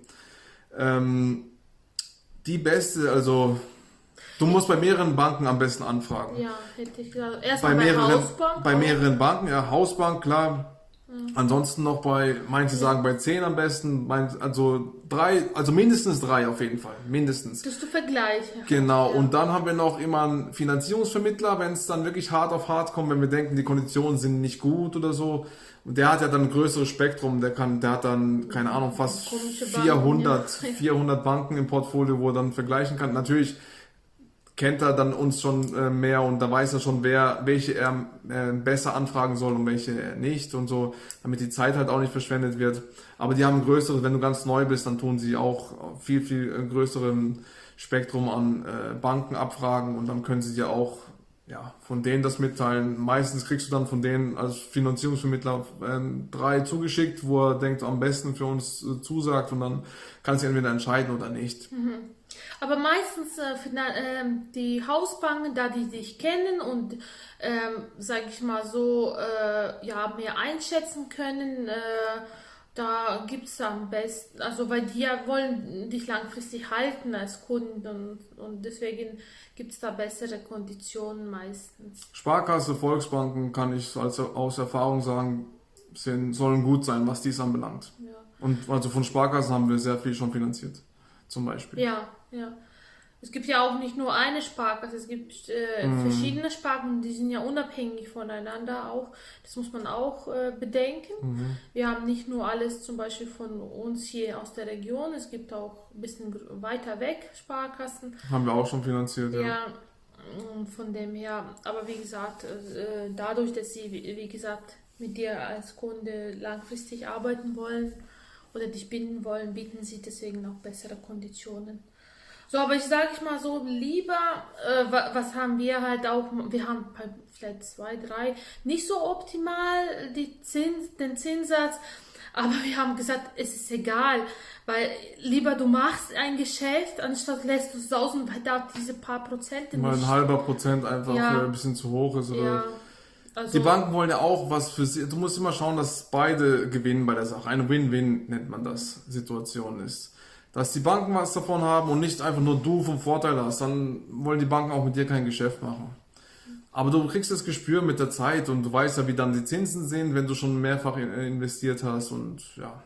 Ähm, die beste, also du musst bei mehreren Banken am besten anfragen. Ja, hätte ich gesagt. Erstmal Bei bei mehreren, Hausbank. bei auch. mehreren Banken, ja, Hausbank, klar. Ansonsten noch bei, manche sagen bei zehn am besten, mein- also drei, also mindestens drei auf jeden Fall, mindestens. Dass du Vergleiche. Genau, Ja. und dann haben wir noch immer einen Finanzierungsvermittler, wenn es dann wirklich hart auf hart kommt, wenn wir denken, die Konditionen sind nicht gut oder so. Und der hat ja dann ein größeres Spektrum, der kann, der hat dann, keine Ahnung, fast Komische Banken, vierhundert, ja. vierhundert Banken im Portfolio, wo er dann vergleichen kann. Natürlich kennt er dann uns schon äh, mehr und da weiß er schon, wer, welche er äh, besser anfragen soll und welche er nicht und so, damit die Zeit halt auch nicht verschwendet wird. Aber die haben ein größeres, wenn du ganz neu bist, dann tun sie auch viel, viel äh, größeren Spektrum an äh, Banken abfragen und dann können sie dir auch ja, von denen das mitteilen. Meistens kriegst du dann von denen als Finanzierungsvermittler äh, drei zugeschickt, wo er denkt, am besten für uns äh, zusagt und dann kannst du entweder entscheiden oder nicht. Mhm. Aber meistens äh, fina- ähm, die Hausbanken, da die dich kennen und, ähm, sage ich mal so, äh, ja, mehr einschätzen können, äh, da gibt es am besten, also weil die ja wollen dich langfristig halten als Kunden und, und deswegen gibt es da bessere Konditionen meistens. Sparkasse, Volksbanken kann ich als, aus Erfahrung sagen, sind, sollen gut sein, was dies anbelangt. Ja. Und also von Sparkassen haben wir sehr viel schon finanziert, zum Beispiel. Ja, ja. Es gibt ja auch nicht nur eine Sparkasse, es gibt äh, Mhm. verschiedene Sparkassen, die sind ja unabhängig voneinander auch. Das muss man auch äh, bedenken. Mhm. Wir haben nicht nur alles zum Beispiel von uns hier aus der Region, es gibt auch ein bisschen gr- weiter weg Sparkassen. Haben wir auch schon finanziert, ja. Ja, mm, von dem her, aber wie gesagt, äh, dadurch, dass sie, wie wie gesagt, mit dir als Kunde langfristig arbeiten wollen oder dich binden wollen, bieten sie deswegen auch bessere Konditionen. So, aber ich sage ich mal so, lieber, äh, wa- was haben wir halt auch, wir haben bei vielleicht zwei, drei, nicht so optimal die Zins, den Zinssatz, aber wir haben gesagt, es ist egal, weil lieber du machst ein Geschäft, anstatt lässt du sausen, weil da diese paar Prozente Mal ein nicht. halber Prozent einfach Ja. äh, ein bisschen zu hoch ist. Oder Ja, also, Die Banken wollen ja auch was für sie. Du musst immer schauen, dass beide gewinnen bei der Sache. Eine Win-Win nennt man das, Situation ist. Dass die Banken was davon haben und nicht einfach nur du vom Vorteil hast, dann wollen die Banken auch mit dir kein Geschäft machen. Aber du kriegst das Gespür mit der Zeit und du weißt ja, wie dann die Zinsen sind, wenn du schon mehrfach in- investiert hast und ja.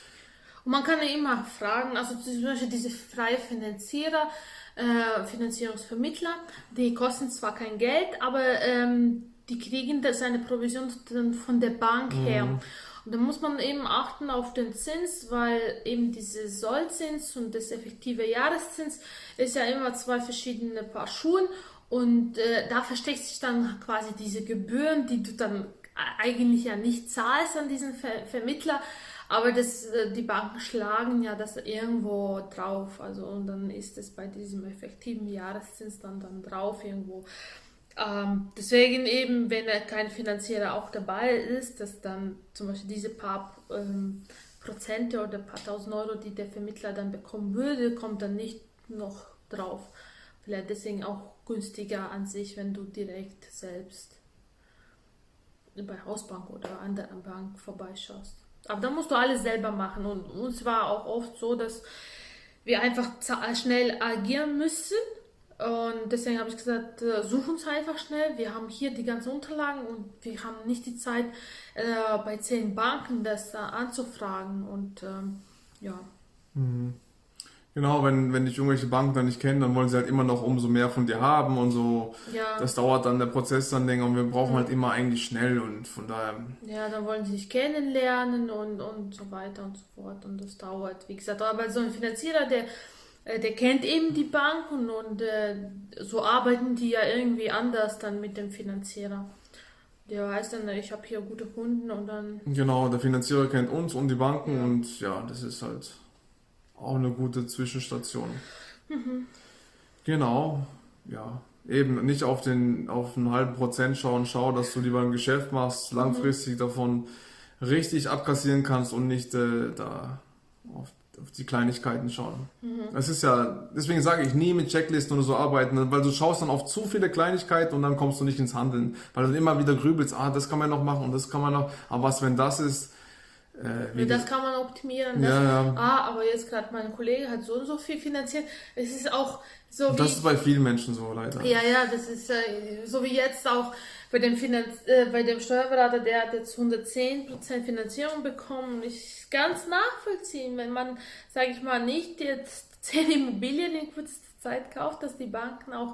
Und man kann ja immer fragen, also zum Beispiel diese freie Finanzierer, äh, Finanzierungsvermittler, die kosten zwar kein Geld, aber ähm, die kriegen das eine Provision dann von der Bank her. Und da muss man eben achten auf den Zins, weil eben diese Sollzins und das effektive Jahreszins ist ja immer zwei verschiedene Paar Schuhen und äh, da versteckt sich dann quasi diese Gebühren, die du dann eigentlich ja nicht zahlst an diesen Ver Vermittler, aber das, äh, die Banken schlagen ja das irgendwo drauf, also und dann ist es bei diesem effektiven Jahreszins dann, dann drauf irgendwo. Ähm, deswegen eben, wenn er kein Finanzierer auch dabei ist, dass dann zum Beispiel diese paar ähm, Prozente oder paar tausend Euro, die der Vermittler dann bekommen würde, kommt dann nicht noch drauf. Vielleicht deswegen auch günstiger an sich, wenn du direkt selbst bei Hausbank oder anderen Bank vorbeischaust. Aber da musst du alles selber machen und uns war auch oft so, dass wir einfach za- schnell agieren müssen. Und deswegen habe ich gesagt, äh, such uns einfach schnell. Wir haben hier die ganzen Unterlagen und wir haben nicht die Zeit, äh, bei zehn Banken das da anzufragen. Und ähm, ja. Genau, wenn, wenn dich irgendwelche Banken dann nicht kennen, dann wollen sie halt immer noch umso mehr von dir haben und so. Ja. Das dauert dann, der Prozess dann länger und wir brauchen halt immer eigentlich schnell und von daher. Ja, dann wollen sie dich kennenlernen und, und so weiter und so fort. Und das dauert, wie gesagt. Aber so ein Finanzierer, der, äh, der kennt eben die Banken und äh, so arbeiten die ja irgendwie anders dann mit dem Finanzierer. Der weiß dann, ich habe hier gute Kunden und dann. Genau, der Finanzierer kennt uns und die Banken und ja, das ist halt auch eine gute Zwischenstation. Genau, ja. Eben nicht auf den auf einen halben Prozent schauen, schau, dass du lieber ein Geschäft machst, langfristig davon richtig abkassieren kannst und nicht äh, da auf, auf die Kleinigkeiten schauen. Es ist ja, deswegen sage ich, nie mit Checklisten oder so arbeiten, weil du schaust dann auf zu viele Kleinigkeiten und dann kommst du nicht ins Handeln, weil du dann immer wieder grübelst, ah, das kann man noch machen und das kann man noch, aber was, wenn das ist, Äh, wie das kann man optimieren. Das, ja, ja. Ah, aber jetzt gerade mein Kollege hat so und so viel finanziert. Es ist auch so wie... Das ist bei vielen Menschen so, leider. Ja, ja, das ist äh, so wie jetzt auch bei dem, Finanz äh, bei dem Steuerberater, der hat jetzt hundertzehn Prozent Finanzierung bekommen. Ich ganz nachvollziehen, wenn man, sage ich mal, nicht jetzt zehn Immobilien in kurzer Zeit kauft, dass die Banken auch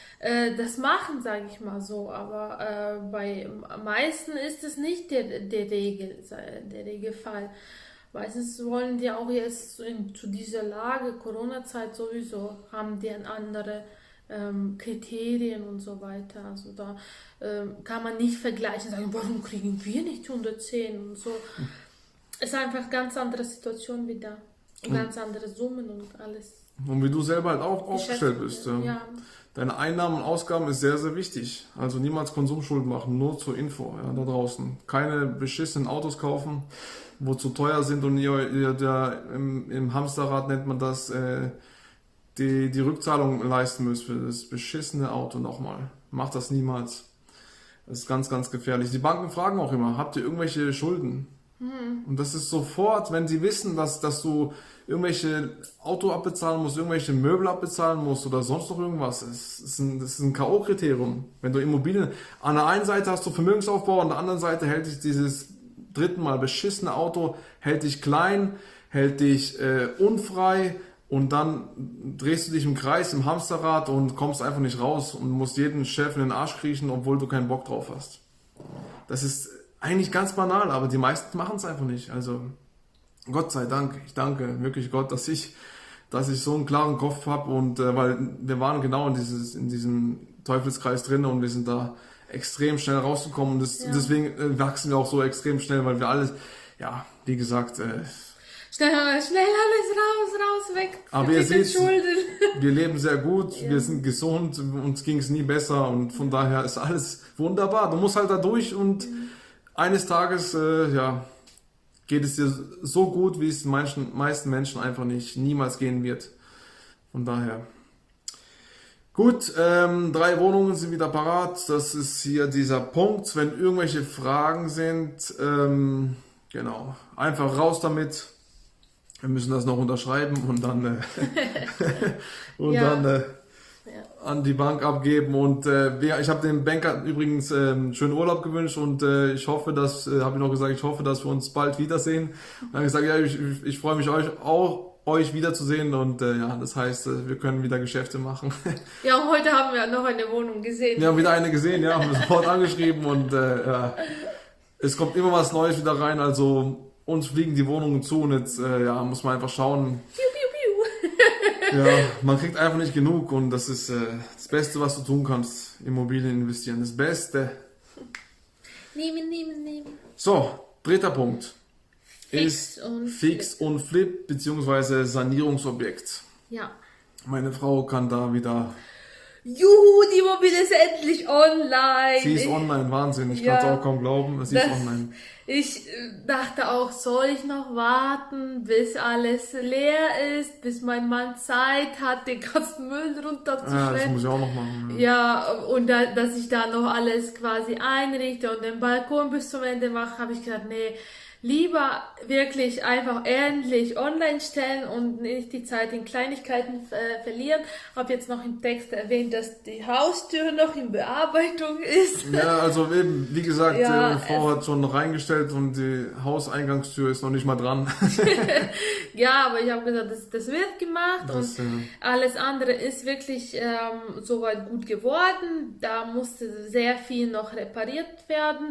das machen, sage ich mal so, aber äh, bei meisten ist es nicht der, der, Regel, der Regelfall. Meistens wollen die auch jetzt in, zu dieser Lage, Corona-Zeit sowieso, haben die andere ähm, Kriterien und so weiter. Also da ähm, kann man nicht vergleichen, sagen, warum kriegen wir nicht hundertzehn und so. Es ist einfach eine ganz andere Situation wieder, ganz andere Summen und alles. Und wie du selber halt auch aufgestellt bist. Ja. Ja. Deine Einnahmen und Ausgaben ist sehr, sehr wichtig. Also niemals Konsumschulden machen, nur zur Info, ja, da draußen. Keine beschissenen Autos kaufen, wo zu teuer sind und ihr, ihr der, im, im Hamsterrad nennt man das, äh, die, die Rückzahlung leisten müsst für das beschissene Auto nochmal. Macht das niemals. Das ist ganz, ganz gefährlich. Die Banken fragen auch immer, habt ihr irgendwelche Schulden? Mhm. Und das ist sofort, wenn sie wissen, dass, dass du irgendwelche Auto abbezahlen musst, irgendwelche Möbel abbezahlen musst oder sonst noch irgendwas. Das ist ein, das ist ein K O-Kriterium. Wenn du Immobilien, an der einen Seite hast du Vermögensaufbau, an der anderen Seite hält dich dieses dritten Mal beschissene Auto, hält dich klein, hält dich äh, unfrei und dann drehst du dich im Kreis, im Hamsterrad und kommst einfach nicht raus und musst jeden Chef in den Arsch kriechen, obwohl du keinen Bock drauf hast. Das ist eigentlich ganz banal, aber die meisten machen es einfach nicht. Also Gott sei Dank, ich danke wirklich Gott, dass ich, dass ich so einen klaren Kopf habe und äh, weil wir waren genau in dieses, in diesem Teufelskreis drin und wir sind da extrem schnell rausgekommen und das, ja. deswegen äh, wachsen wir auch so extrem schnell, weil wir alles, ja, wie gesagt, äh, schnell, schnell alles raus, raus, weg. Aber ihr seht, wir leben sehr gut, ja. wir sind gesund, uns ging es nie besser und von daher ist alles wunderbar. Du musst halt da durch und mhm. eines Tages, äh, ja, geht es dir so gut, wie es den meisten, meisten Menschen einfach nicht niemals gehen wird. Von daher. Gut, ähm, drei Wohnungen sind wieder parat. Das ist hier dieser Punkt. Wenn irgendwelche Fragen sind, ähm, genau, einfach raus damit. Wir müssen das noch unterschreiben und dann, äh, und ja. dann äh, an die Bank abgeben und äh, ich habe dem Banker übrigens äh, einen schönen Urlaub gewünscht und äh, ich hoffe, dass, äh, habe ich noch gesagt, ich hoffe, dass wir uns bald wiedersehen. Und dann habe ich gesagt, ja, ich, ich, ich freue mich euch auch, euch wiederzusehen und äh, ja, das heißt, äh, wir können wieder Geschäfte machen. Ja, und heute haben wir noch eine Wohnung gesehen. Wir haben wieder eine gesehen, ja, haben wir sofort angeschrieben und äh, ja, es kommt immer was Neues wieder rein, also uns fliegen die Wohnungen zu und jetzt äh, ja, muss man einfach schauen. Ja, man kriegt einfach nicht genug und das ist äh, das Beste, was du tun kannst, Immobilien investieren. Das Beste. Nehmen, nehmen, nehmen. So, dritter Punkt. Fix ist und Fix Flip. und Flip beziehungsweise Sanierungsobjekt. Ja. Meine Frau kann da wieder... Juhu, die Immobilie ist endlich online. Sie ist ich, online, Wahnsinn. Ich ja, kann es auch kaum glauben, sie das, ist online. Ich dachte auch, soll ich noch warten, bis alles leer ist, bis mein Mann Zeit hat, den ganzen Müll runterzuschleppen. Ja, das muss ich auch noch machen. Ja, ja und da, dass ich da noch alles quasi einrichte und den Balkon bis zum Ende mache, habe ich gedacht, nee, lieber wirklich einfach endlich online stellen und nicht die Zeit in Kleinigkeiten äh, verlieren. Habe jetzt noch im Text erwähnt, dass die Haustür noch in Bearbeitung ist. Ja, also eben, wie gesagt, ja, meine Frau hat schon reingestellt und die Hauseingangstür ist noch nicht mal dran. Ja, aber ich habe gesagt, das, das wird gemacht das, und äh, alles andere ist wirklich ähm, soweit gut geworden. Da musste sehr viel noch repariert werden.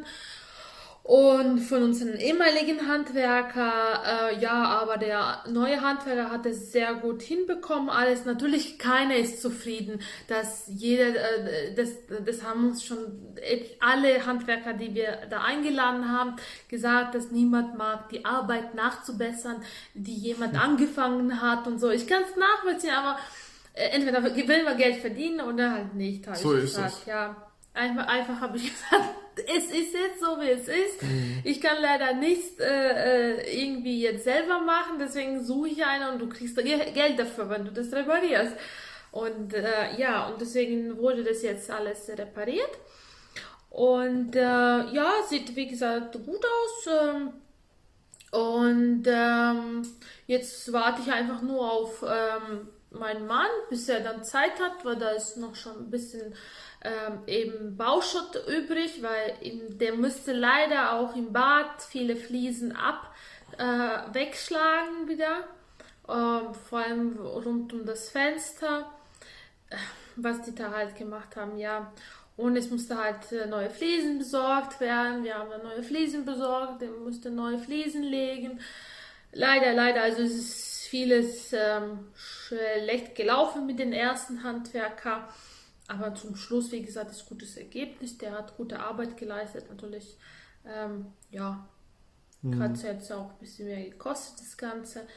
Und von unseren ehemaligen Handwerker, äh, ja, aber der neue Handwerker hat es sehr gut hinbekommen. Alles, natürlich keiner ist zufrieden, dass jeder, äh, das, das haben uns schon alle Handwerker, die wir da eingeladen haben, gesagt, dass niemand mag, die Arbeit nachzubessern, die jemand angefangen hat und so. Ich kann es nachvollziehen, aber äh, entweder will man Geld verdienen oder halt nicht. So ist es. Ja, einfach, einfach habe ich gesagt, es ist jetzt so, wie es ist. Mhm. Ich kann leider nichts äh, irgendwie jetzt selber machen, deswegen suche ich einen und du kriegst Geld dafür, wenn du das reparierst. Und äh, ja, und deswegen wurde das jetzt alles repariert. Und äh, ja, sieht wie gesagt gut aus. Ähm, Und ähm, jetzt warte ich einfach nur auf ähm, meinen Mann, bis er dann Zeit hat, weil da ist noch schon ein bisschen ähm, eben Bauschutt übrig, weil ihm, der müsste leider auch im Bad viele Fliesen ab äh, wegschlagen wieder, ähm, vor allem rund um das Fenster, äh, was die da halt gemacht haben, ja. Und es musste halt äh, neue Fliesen besorgt werden. Wir haben dann neue Fliesen besorgt, der musste neue Fliesen legen. Leider, leider, also es ist vieles ähm, schlecht gelaufen mit den ersten Handwerker. Aber zum Schluss, wie gesagt, ist gutes Ergebnis. Der hat gute Arbeit geleistet. Natürlich, ähm, ja, mhm. hat es jetzt auch ein bisschen mehr gekostet, das Ganze.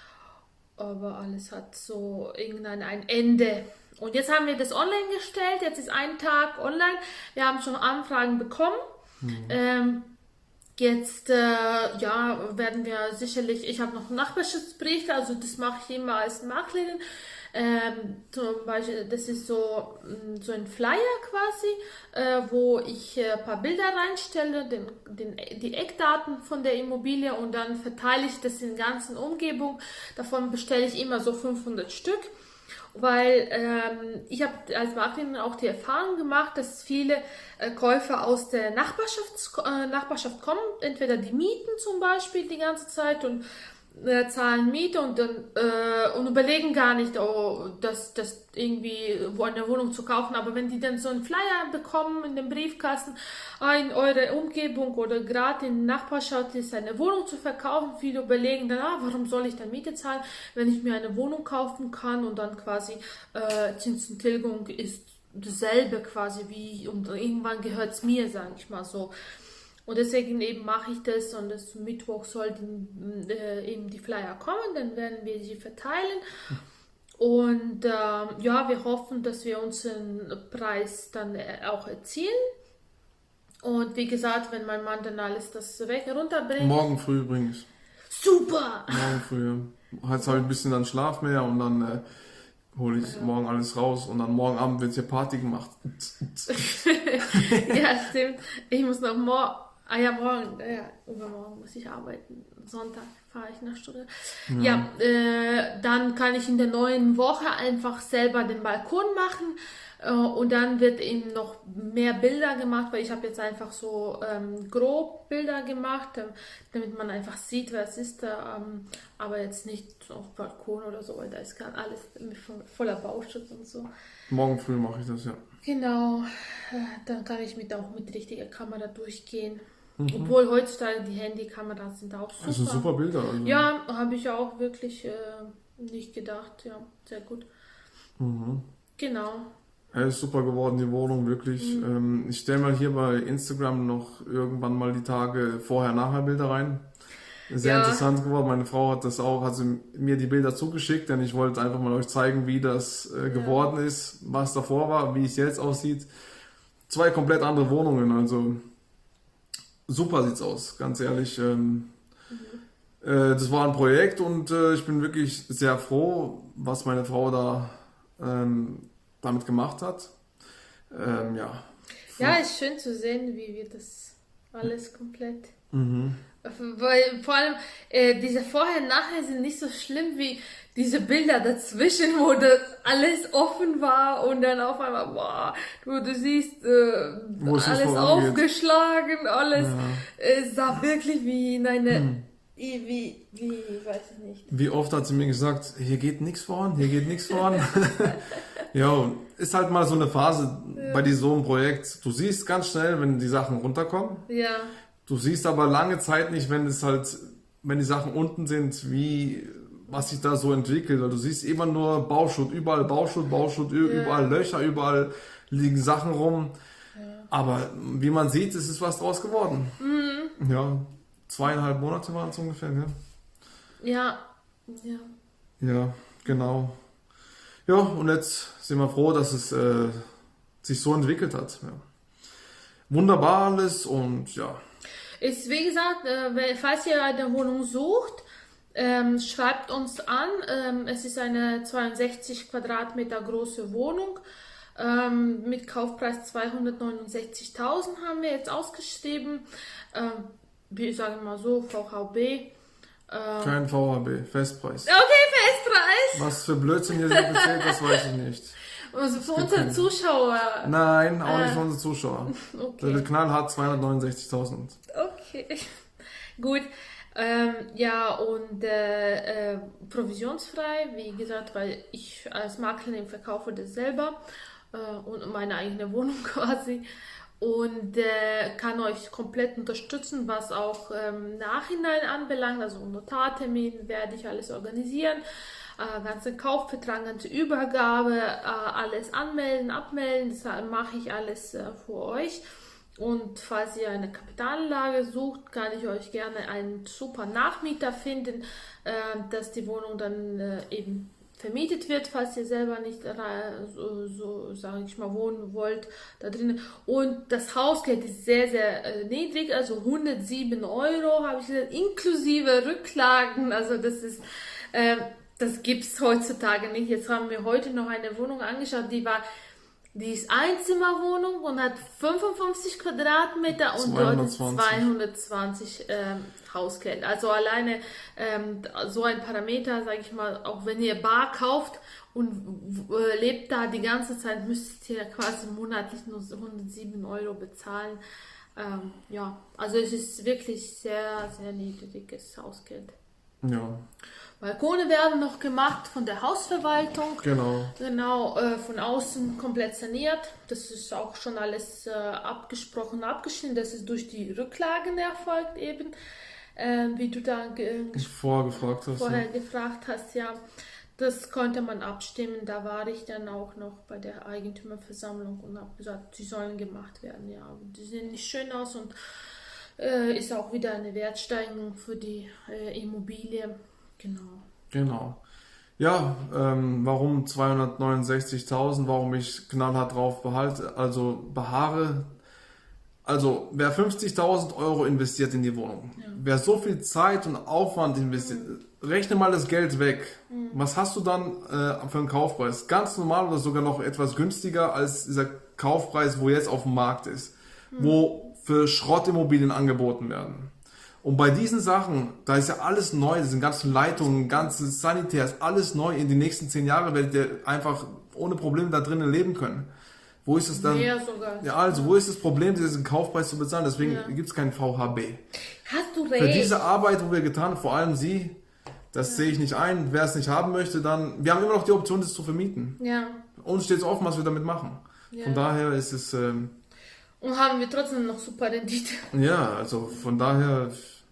Aber alles hat so irgendein ein Ende. Und jetzt haben wir das online gestellt. Jetzt ist ein Tag online. Wir haben schon Anfragen bekommen. Mhm. Ähm, jetzt äh, ja, werden wir sicherlich, ich habe noch Nachbarschaftsbriefe, also das mache ich immer als Maklerin. Ähm, zum Beispiel, das ist so, so ein Flyer quasi, äh, wo ich äh, ein paar Bilder reinstelle, den, den, die Eckdaten von der Immobilie und dann verteile ich das in der ganzen Umgebung. Davon bestelle ich immer so fünfhundert Stück, weil ähm, ich habe als Maklerin auch die Erfahrung gemacht, dass viele äh, Käufer aus der Nachbarschaft, äh, Nachbarschaft kommen, entweder die mieten zum Beispiel die ganze Zeit und Äh, zahlen Miete und dann äh, und überlegen gar nicht, oh, das, das irgendwie wo eine Wohnung zu kaufen. Aber wenn die dann so einen Flyer bekommen in dem Briefkasten, ah, in eurer Umgebung oder gerade in der Nachbarschaft ist eine Wohnung zu verkaufen, viele überlegen dann, ah, warum soll ich dann Miete zahlen, wenn ich mir eine Wohnung kaufen kann und dann quasi äh, Zinsenttilgung ist dasselbe quasi wie und irgendwann gehört es mir, sage ich mal so. Und deswegen eben mache ich das und das Mittwoch sollten äh, eben die Flyer kommen, dann werden wir sie verteilen. Und äh, ja, wir hoffen, dass wir unseren Preis dann auch erzielen. Und wie gesagt, wenn mein Mann dann alles das weg runterbringt. Morgen früh übrigens. Super! Morgen früh. Jetzt habe ich ein bisschen dann Schlaf mehr und dann äh, hole ich ja. morgen alles raus und dann morgen Abend wird hier Party gemacht. Ja, stimmt. Ich muss noch morgen. Ah ja, morgen, ja, übermorgen muss ich arbeiten. Sonntag fahre ich nach Stuttgart. Ja, ja äh, dann kann ich in der neuen Woche einfach selber den Balkon machen äh, und dann wird eben noch mehr Bilder gemacht, weil ich habe jetzt einfach so ähm, grob Bilder gemacht, äh, damit man einfach sieht, wer es ist, äh, ähm, aber jetzt nicht auf Balkon oder so, weil da ist gerade alles voller Bauschutz und so. Morgen früh mache ich das, ja. Genau, dann kann ich mit auch mit richtiger Kamera durchgehen. Mhm. Obwohl heutzutage die Handykameras sind auch super. Also super Bilder. Also. Ja, habe ich auch wirklich äh, nicht gedacht. Ja, sehr gut. Mhm. Genau. Ja, ist super geworden, die Wohnung, wirklich. Mhm. Ähm, ich stelle mal hier bei Instagram noch irgendwann mal die Tage Vorher-Nachher-Bilder rein. Sehr ja. interessant geworden. Meine Frau hat das auch, hat sie mir die Bilder zugeschickt, denn ich wollte einfach mal euch zeigen, wie das äh, geworden ja. ist, was davor war, wie es jetzt aussieht. Zwei komplett andere Wohnungen, also super sieht's aus, ganz ehrlich. Ähm, mhm. äh, das war ein Projekt und äh, ich bin wirklich sehr froh, was meine Frau da ähm, damit gemacht hat. Ähm, ja. Ja, ist schön zu sehen, wie wir das alles komplett. Mhm. Weil vor allem äh, diese Vorher-Nachher sind nicht so schlimm wie diese Bilder dazwischen, wo das alles offen war und dann auf einmal, boah, du, du siehst äh, alles aufgeschlagen, alles ja. äh, sah wirklich wie in eine, hm. wie, wie, wie, weiß ich nicht. Wie oft hat sie mir gesagt, hier geht nichts voran, hier geht nichts voran. Ja, ist halt mal so eine Phase ja. bei diesem so einem Projekt. Du siehst ganz schnell, wenn die Sachen runterkommen. Ja. Du siehst aber lange Zeit nicht, wenn es halt, wenn die Sachen unten sind, wie, was sich da so entwickelt. Weil du siehst immer nur Bauschutt, überall Bauschutt, Bauschutt, ja. überall Löcher, überall liegen Sachen rum. Ja. Aber wie man sieht, es ist was draus geworden. Mhm. Ja, zweieinhalb Monate waren es ungefähr, ne? Ja, ja. Ja, genau. Ja, und jetzt sind wir froh, dass es äh, sich so entwickelt hat. Ja. Wunderbar alles und ja. Ist, wie gesagt, äh, falls ihr eine Wohnung sucht, ähm, schreibt uns an. Ähm, es ist eine zweiundsechzig Quadratmeter große Wohnung. Ähm, mit Kaufpreis zweihundertneunundsechzigtausend haben wir jetzt ausgeschrieben. Ähm, ich sage mal so, V H B. Äh, Kein V H B, Festpreis. okay, Festpreis. Was für Blödsinn hier erzählt, das weiß ich nicht. Also für unsere Zuschauer. Nein, auch Äh, nicht für unsere Zuschauer. Okay. Der knallhart zweihundertneunundsechzigtausend. Okay, gut. Ähm, ja, und äh, äh, provisionsfrei, wie gesagt, weil ich als Maklerin verkaufe das selber äh, und meine eigene Wohnung quasi und äh, kann euch komplett unterstützen, was auch ähm, Nachhinein anbelangt, also Notartermin werde ich alles organisieren, äh, ganze Kaufvertrag, ganze Übergabe, äh, alles anmelden, abmelden, das mache ich alles äh, für euch. Und falls ihr eine Kapitalanlage sucht, kann ich euch gerne einen super Nachmieter finden, äh, dass die Wohnung dann äh, eben vermietet wird, falls ihr selber nicht äh, so, so sage ich mal, wohnen wollt da drinnen. Und das Hausgeld ist sehr, sehr äh, niedrig, also hundertsieben Euro, habe ich gesagt, inklusive Rücklagen. Also das ist, äh, das gibt es heutzutage nicht. Jetzt haben wir heute noch eine Wohnung angeschaut, die war Die ist Einzimmerwohnung und hat fünfundfünfzig Quadratmeter und dort ist zweihundertzwanzig ähm, Hausgeld. Also alleine ähm, so ein Parameter, sage ich mal, auch wenn ihr bar kauft und äh, lebt da die ganze Zeit, müsstet ihr quasi monatlich nur hundertsieben Euro bezahlen. Ähm, ja, also es ist wirklich sehr, sehr niedriges Hausgeld. Ja. Balkone werden noch gemacht von der Hausverwaltung. Genau. Genau, äh, von außen komplett saniert. Das ist auch schon alles äh, abgesprochen, abgeschnitten. Das ist durch die Rücklagen erfolgt eben, äh, wie du da ge vorgefragt hast, vorher ja. gefragt hast, ja. Das konnte man abstimmen. Da war ich dann auch noch bei der Eigentümerversammlung und habe gesagt, sie sollen gemacht werden. Ja, die sehen nicht schön aus und äh, ist auch wieder eine Wertsteigerung für die äh, Immobilie. Genau. Genau. Ja, ähm, warum zweihundertneunundsechzigtausend, warum ich knallhart drauf behalte, also beharre. Also, wer fünfzigtausend Euro investiert in die Wohnung, ja. wer so viel Zeit und Aufwand investiert, mhm. rechne mal das Geld weg. Mhm. Was hast du dann äh, für einen Kaufpreis? Ganz normal oder sogar noch etwas günstiger als dieser Kaufpreis, wo jetzt auf dem Markt ist, mhm. wo für Schrottimmobilien angeboten werden. Und bei diesen Sachen, da ist ja alles neu, diese ganzen Leitungen, ganzes Sanitär, ist alles neu. In die nächsten zehn Jahre werdet ihr einfach ohne Probleme da drinnen leben können. Wo ist es dann? Mehr sogar. Ja, also, wo ist das Problem, diesen Kaufpreis zu bezahlen? Deswegen ja. gibt es keinen V H B. Hast du recht. Für diese Arbeit, wo wir getan haben, vor allem Sie, das ja. sehe ich nicht ein. Wer es nicht haben möchte, dann, wir haben immer noch die Option, das zu vermieten. Ja. Uns steht es offen, was wir damit machen. Ja. Von daher ist es... Ähm, Und haben wir trotzdem noch super Rendite. Ja, also von daher...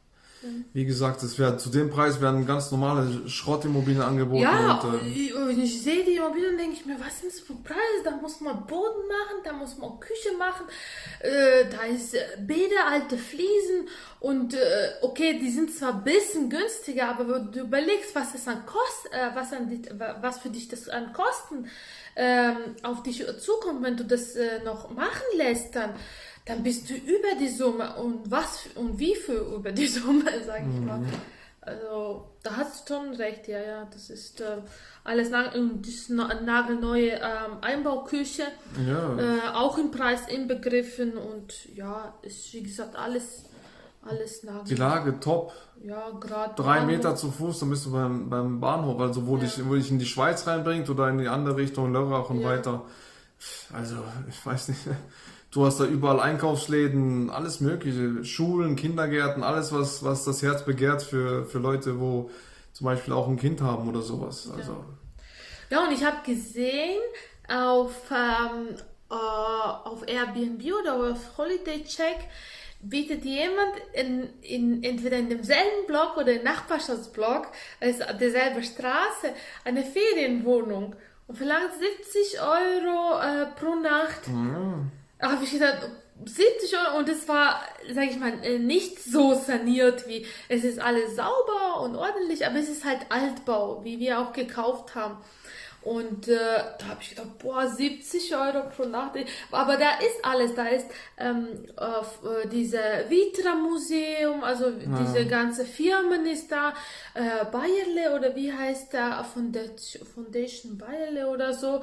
Wie gesagt, es wär, zu dem Preis werden ganz normale Schrottimmobilien angeboten. Ja, und, äh, ich, ich sehe die Immobilien und denke ich mir, was sind das für Preise? Da muss man Boden machen, da muss man Küche machen, äh, da ist äh, Bäder, alte Fliesen und äh, okay, die sind zwar ein bisschen günstiger, aber wenn du überlegst, was es an Kosten, äh, was, an die, was für dich das an Kosten ähm, auf dich zukommt, wenn du das äh, noch machen lässt, dann dann bist du über die Summe und was und wie viel über die Summe, sag ich mhm. mal. Also da hast du schon recht, ja, ja, das ist äh, alles und das ist eine nagelneue ähm, Einbauküche, ja. äh, auch im Preis inbegriffen und ja, ist wie gesagt alles, alles nagelneu. Die Lage top. Ja, gerade drei Meter zu Fuß, dann bist du beim, beim Bahnhof, also wo, ja. dich, wo dich in die Schweiz reinbringt oder in die andere Richtung, Lörrach und ja. weiter. Also ich weiß nicht. Du hast da überall Einkaufsläden, alles mögliche, Schulen, Kindergärten, alles, was, was das Herz begehrt für, für Leute, wo zum Beispiel auch ein Kind haben oder sowas. Also. Ja, ja und ich habe gesehen auf, ähm, äh, auf Airbnb oder auf Holiday Check bietet jemand in, in, entweder in demselben Block oder im Nachbarschaftsblock, also derselben Straße, eine Ferienwohnung und verlangt siebzig Euro äh, pro Nacht. Mhm. Habe ich gesagt, siebzig Euro und es war, sage ich mal, nicht so saniert wie, es ist alles sauber und ordentlich, aber es ist halt Altbau, wie wir auch gekauft haben. Und äh, da habe ich gedacht, boah, siebzig Euro pro Nacht. Aber da ist alles, da ist ähm, äh, diese Vitra-Museum, also ja. diese ganze Firmen ist da, äh, Bayerle oder wie heißt der, Foundation Bayerle oder so,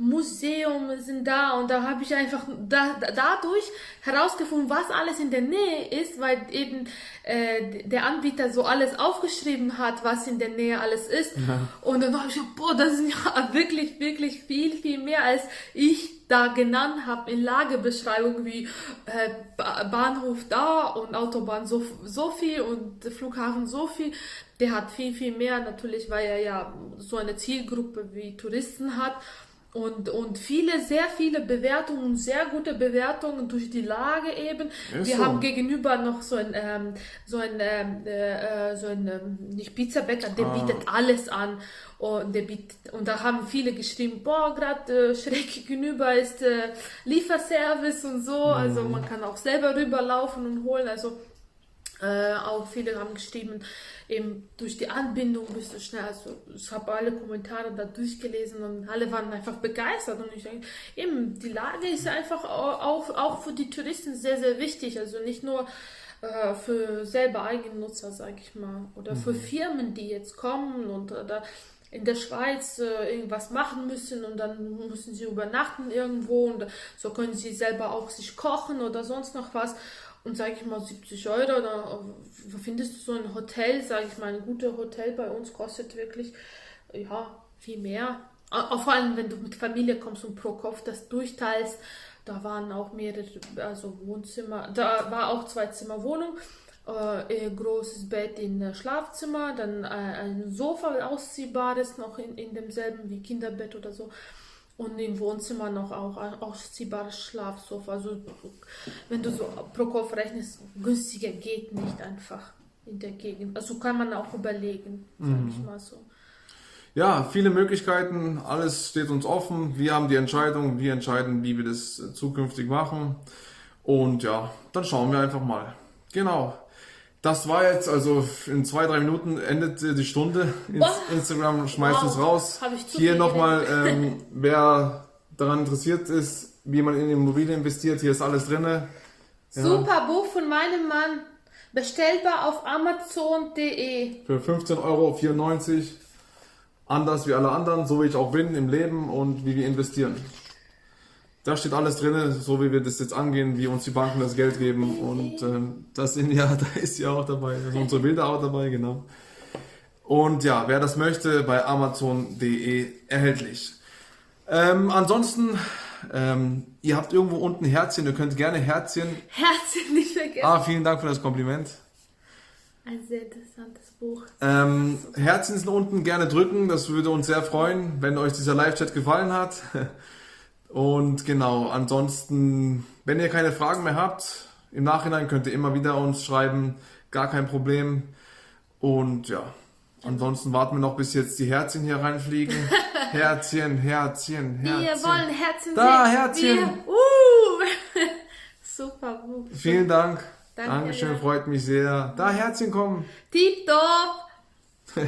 Museum sind da und da habe ich einfach da, dadurch herausgefunden, was alles in der Nähe ist, weil eben äh, der Anbieter so alles aufgeschrieben hat, was in der Nähe alles ist. Ja. Und dann habe ich gedacht, boah, das ist ja wirklich, wirklich viel, viel mehr, als ich da genannt habe in Lagebeschreibung, wie äh, Bahnhof da und Autobahn so, so viel und Flughafen so viel. Der hat viel, viel mehr, natürlich, weil er ja so eine Zielgruppe wie Touristen hat. Und, und viele, sehr viele Bewertungen, sehr gute Bewertungen durch die Lage eben. Ist Wir so. haben gegenüber noch so ein, ähm, so ein, ähm, äh, so ein ähm, nicht Pizzabäcker, der ah. bietet alles an. Und, der bietet, und da haben viele geschrieben, boah, gerade äh, schräg gegenüber ist äh, Lieferservice und so. Mhm. Also man kann auch selber rüberlaufen und holen. Also äh, auch viele haben geschrieben, eben durch die Anbindung bist du schnell, also ich habe alle Kommentare da durchgelesen und alle waren einfach begeistert und ich denke, eben die Lage ist einfach auch, auch für die Touristen sehr, sehr wichtig, also nicht nur äh, für selber Eigennutzer, sage ich mal, oder mhm. für Firmen, die jetzt kommen und oder in der Schweiz äh, irgendwas machen müssen und dann müssen sie übernachten irgendwo und so können sie selber auch sich kochen oder sonst noch was. Und sage ich mal siebzig Euro, da findest du so ein Hotel, sage ich mal, ein gutes Hotel bei uns kostet wirklich, ja, viel mehr. Auch vor allem, wenn du mit Familie kommst und pro Kopf das durchteilst, da waren auch mehrere, also Wohnzimmer, da war auch zwei Zimmer Wohnung, äh, großes Bett in Schlafzimmer, dann äh, ein Sofa ausziehbares noch in, in demselben wie Kinderbett oder so. Und im Wohnzimmer noch auch ein ausziehbares Schlafsofa. Also wenn du so pro Kopf rechnest, günstiger geht nicht einfach in der Gegend. Also kann man auch überlegen, sag mhm. ich mal so. Ja, viele Möglichkeiten, alles steht uns offen. Wir haben die Entscheidung, wir entscheiden, wie wir das zukünftig machen. Und ja, dann schauen wir einfach mal. Genau. Das war jetzt, also in zwei, drei Minuten endet die Stunde. Ins Instagram schmeißt wow. uns raus. Hier nochmal, ähm, wer daran interessiert ist, wie man in Immobilien investiert, hier ist alles drin. Ja. Super Buch von meinem Mann. Bestellbar auf amazon punkt de. Für fünfzehn Euro vierundneunzig. Anders wie alle anderen, so wie ich auch bin im Leben und wie wir investieren. Da steht alles drin, so wie wir das jetzt angehen, wie uns die Banken das Geld geben und ähm, das sind ja, da ist ja auch dabei, da sind unsere Bilder auch dabei, genau. Und ja, wer das möchte, bei amazon punkt de erhältlich. Ähm, ansonsten, ähm, ihr habt irgendwo unten Herzchen, ihr könnt gerne Herzchen. Herzchen nicht vergessen. Ah, vielen Dank für das Kompliment. Ein sehr interessantes Buch. Ähm, Herzchen sind unten gerne drücken, das würde uns sehr freuen, wenn euch dieser Live-Chat gefallen hat. Und genau, ansonsten, wenn ihr keine Fragen mehr habt, im Nachhinein könnt ihr immer wieder uns schreiben, gar kein Problem. Und ja, ansonsten warten wir noch, bis jetzt die Herzchen hier reinfliegen. Herzchen, Herzchen, Herzchen. Wir wollen Herzchen da, sehen. Herzchen. Wir, uh. Super. Super. Vielen Dank. Danke, Dankeschön, ja. Freut mich sehr. Da, Herzchen kommen. Tipptopp.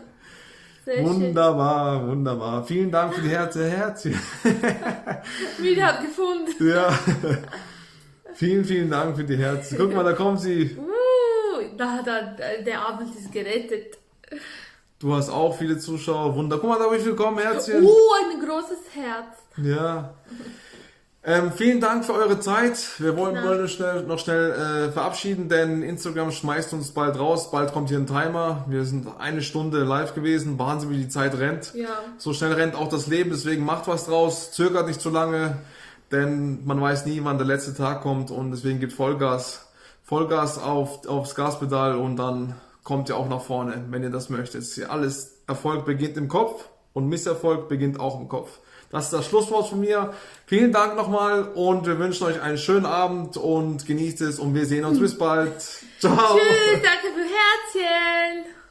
Wunderbar, wunderbar. Vielen Dank für die Herzen, Herzchen. Wieder gefunden. Ja. Vielen, vielen Dank für die Herzen. Guck mal, da kommen sie. Uh, da, da, der Abend ist gerettet. Du hast auch viele Zuschauer. Wunder. Guck mal, da wie viel kommen, Herzchen. Uh, ein großes Herz. Ja. Ähm, vielen Dank für eure Zeit. Wir wollen, ja. wollen schnell, noch schnell äh, verabschieden, denn Instagram schmeißt uns bald raus. Bald kommt hier ein Timer. Wir sind eine Stunde live gewesen. Wahnsinn, wie die Zeit rennt. Ja. So schnell rennt auch das Leben. Deswegen macht was draus. Zögert nicht zu lange, denn man weiß nie, wann der letzte Tag kommt. Und deswegen gibt Vollgas. Vollgas auf, aufs Gaspedal und dann kommt ihr auch nach vorne, wenn ihr das möchtet. Hier alles Erfolg beginnt im Kopf und Misserfolg beginnt auch im Kopf. Das ist das Schlusswort von mir. Vielen Dank nochmal und wir wünschen euch einen schönen Abend und genießt es und wir sehen uns bis bald. Ciao. Tschüss, danke für Herzchen.